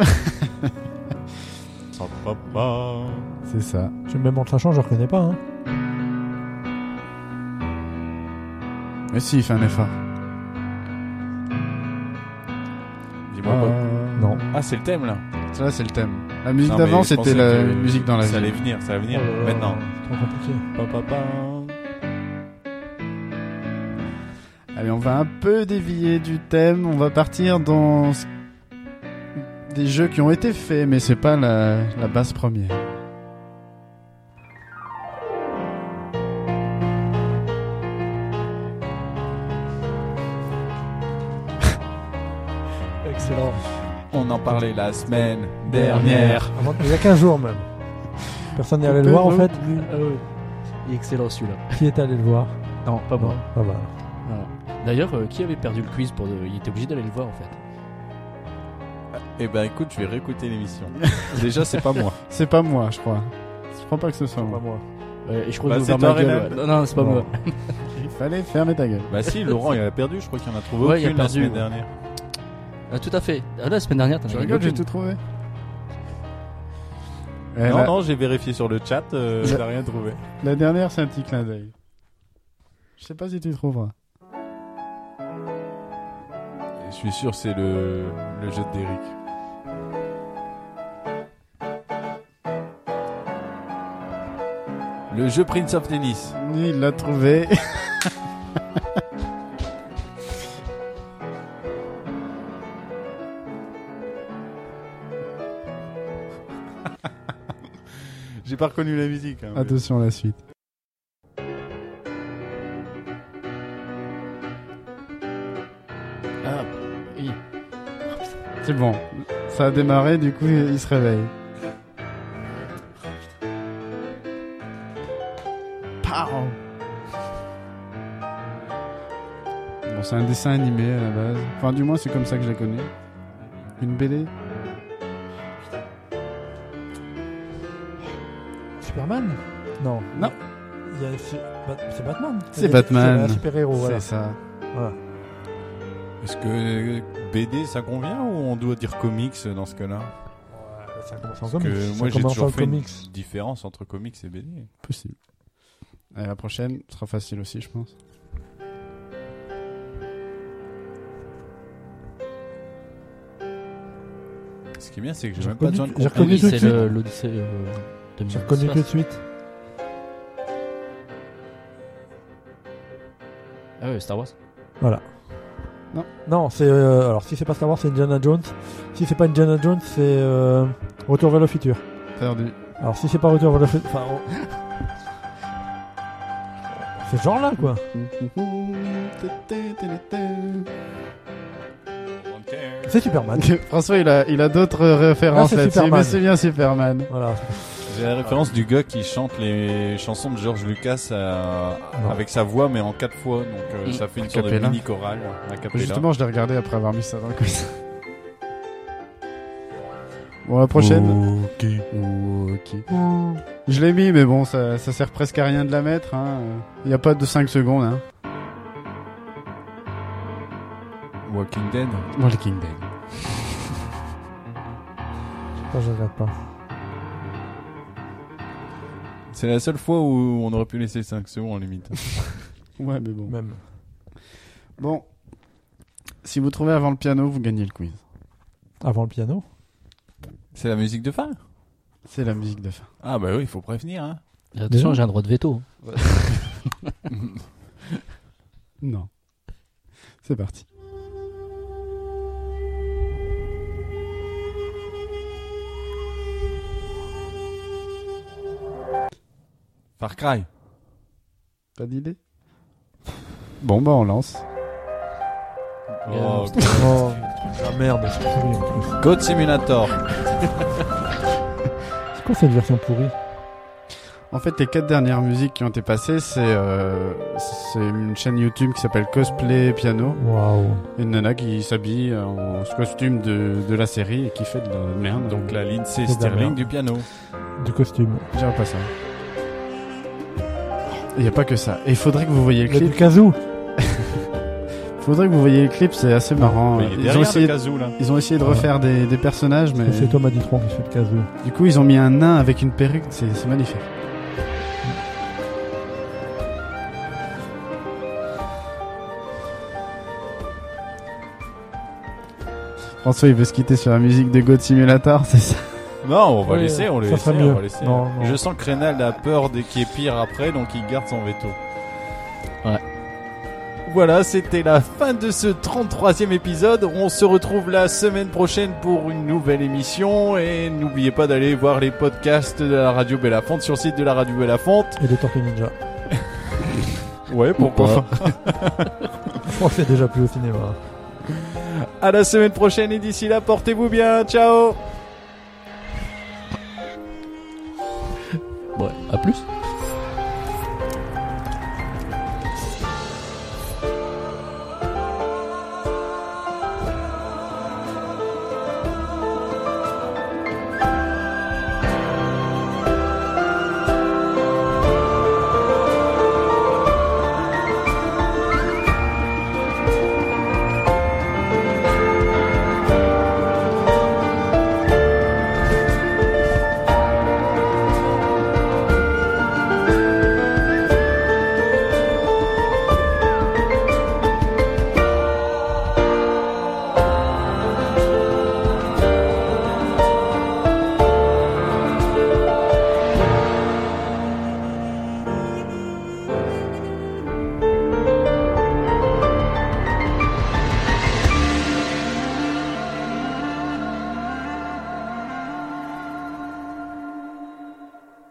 Sans papa. C'est ça. Je même en sachant, je reconnais pas. Hein. Mais si, il fait un effort. Dis-moi Ah, pas. Non. Ah, c'est le thème là. Ça, c'est le thème. La musique Non, d'avant, mais je c'était pensais la que musique dans la Ça vie. allait venir, ça va venir Oh là là, maintenant. c'est trop compliqué. Pa, pa, pa. Allez, on va un peu dévier du thème. On va partir dans ce- des jeux qui ont été faits, mais c'est pas la, la base première. Excellent. On en parlait la semaine dernière. Avant- Il y a quinze jours même. Personne n'est allé le voir en fait. Ah ouais. Il est excellent celui-là. Qui est allé le voir? Non, pas moi. Ah bah. Voilà. D'ailleurs, euh, qui avait perdu le quiz pour de... Il était obligé d'aller le voir en fait. Eh ben écoute, je vais réécouter l'émission. Déjà, c'est pas moi. C'est pas moi, je crois. Je crois pas que ce soit moi. moi. Ouais, et je crois Bah, que j'ai c'est ouvert toi, ma gueule. Renan. ouais. Non, non, c'est pas Non. moi. Il fallait fermer ta gueule. Bah si, Laurent, il a perdu. Je crois qu'il en a trouvé Ouais, il a aucune la perdu, semaine ouais. dernière. Ah, tout à fait. Ah, la semaine dernière, t'en Je avais regarde, j'ai aucune. tout trouvé. Eh, non, la, non, j'ai vérifié sur le chat, euh, La- j'ai rien trouvé. la dernière, c'est un petit clin d'œil. Je sais pas si tu trouveras. Et je suis sûr, c'est le, le jeu d'Eric. Le jeu Prince of Tennis. Il l'a trouvé. J'ai pas reconnu la musique. Hein, mais- Attention à la suite. Ah, oui. C'est bon. Ça a démarré, du coup, il se réveille. Pow. Bon, c'est un dessin animé à la base. Enfin, du moins, c'est comme ça que je l'ai connu. Une B D. Superman? Non. Non. Il y a- C'est Bat- c'est Batman. C'est Il y a- Batman. C'est un super-héros, voilà. C'est ça. Voilà. Est-ce que B D ça convient ou on doit dire comics dans ce cas-là? Ouais, ça commence en Parce comics. que Ça moi j'ai commence toujours en fait comics. une différence entre comics et B D. Possible. Et la prochaine sera facile aussi, je pense. Ce qui est bien, c'est que j'ai J'ai même pas besoin de reconnu- j'ai comprendre. reconnu Oui, tout de c'est suite. le- l'Odyssée euh, de J'ai reconnu tout de suite. Ah ouais, Star Wars. Voilà. Non. Non, c'est. euh, alors, si c'est pas Star Wars, c'est Indiana Jones. Si c'est pas Indiana Jones, c'est. euh, Retour vers le futur. Perdu. Alors, si c'est pas Retour vers le futur. Enfin. on- C'est ce genre-là, quoi. C'est Superman. François, il a, il a d'autres références Ah, c'est là-dessus, Superman. mais c'est bien Superman. Voilà. J'ai la référence du gars qui chante les chansons de George Lucas à- Non. avec sa voix, mais en quatre fois. Donc euh, Mm. ça fait une A sorte de cappella. mini chorale. A cappella. Justement, je l'ai regardé après avoir mis ça dans le quiz. Bon, la prochaine. Ok. Ok. Je l'ai mis, mais bon, ça, ça sert presque à rien de la mettre. Il n'y a pas de cinq secondes. Hein. Walking Dead. Walking Dead. Ça, je regarde pas. C'est la seule fois où on aurait pu laisser cinq secondes en limite. Ouais, mais bon. Même. Bon. Si vous trouvez avant le piano, vous gagnez le quiz. Avant le piano. C'est la musique de fin. C'est la musique de fin. Ah bah oui, il faut prévenir. Hein. Attention, j'ai un droit de veto. Non. C'est parti. Far Cry. Pas d'idée? Bon, bah on lance. Oh, Oh, la merde. C'est pourri en plus. Code Simulator. C'est quoi cette version pourrie? En fait, les quatre dernières musiques qui ont été passées, c'est euh, c'est une chaîne YouTube qui s'appelle Cosplay Piano. Waouh. Une nana qui s'habille en costume de, de la série et qui fait de la merde. Donc la Lindsay C'est de la Sterling merde. du piano. Du costume. J'aime pas ça. Il n'y a pas que ça. Et il faudrait que vous voyez le Il y a du clip. kazoo. Faudrait que vous voyez le clip, c'est assez marrant. Mais il est Ils ont derrière essayé, le kazoo là. ils ont essayé de refaire des, des personnages, mais C'est Thomas Dutronc qui fait le kazoo. du coup ils ont mis un nain avec une perruque, c'est c'est magnifique. François il veut se quitter sur la musique de God Simulator, c'est ça? Non, on va Ouais, laisser, on ça laisse. serait On mieux. va laisser. Non, non. Je sens que Reynald a peur de qu'il y ait pire après, donc il garde son veto. Ouais. Voilà, c'était la fin de ce trente-troisième épisode. On se retrouve la semaine prochaine pour une nouvelle émission. Et n'oubliez pas d'aller voir les podcasts de la Radio Belafonte sur le site de la Radio Belafonte. Et de Tortue Ninja. Ouais, pourquoi pas. Je crois que c'est déjà plus au cinéma. À la semaine prochaine et d'ici là, portez-vous bien. Ciao. Ouais, à plus.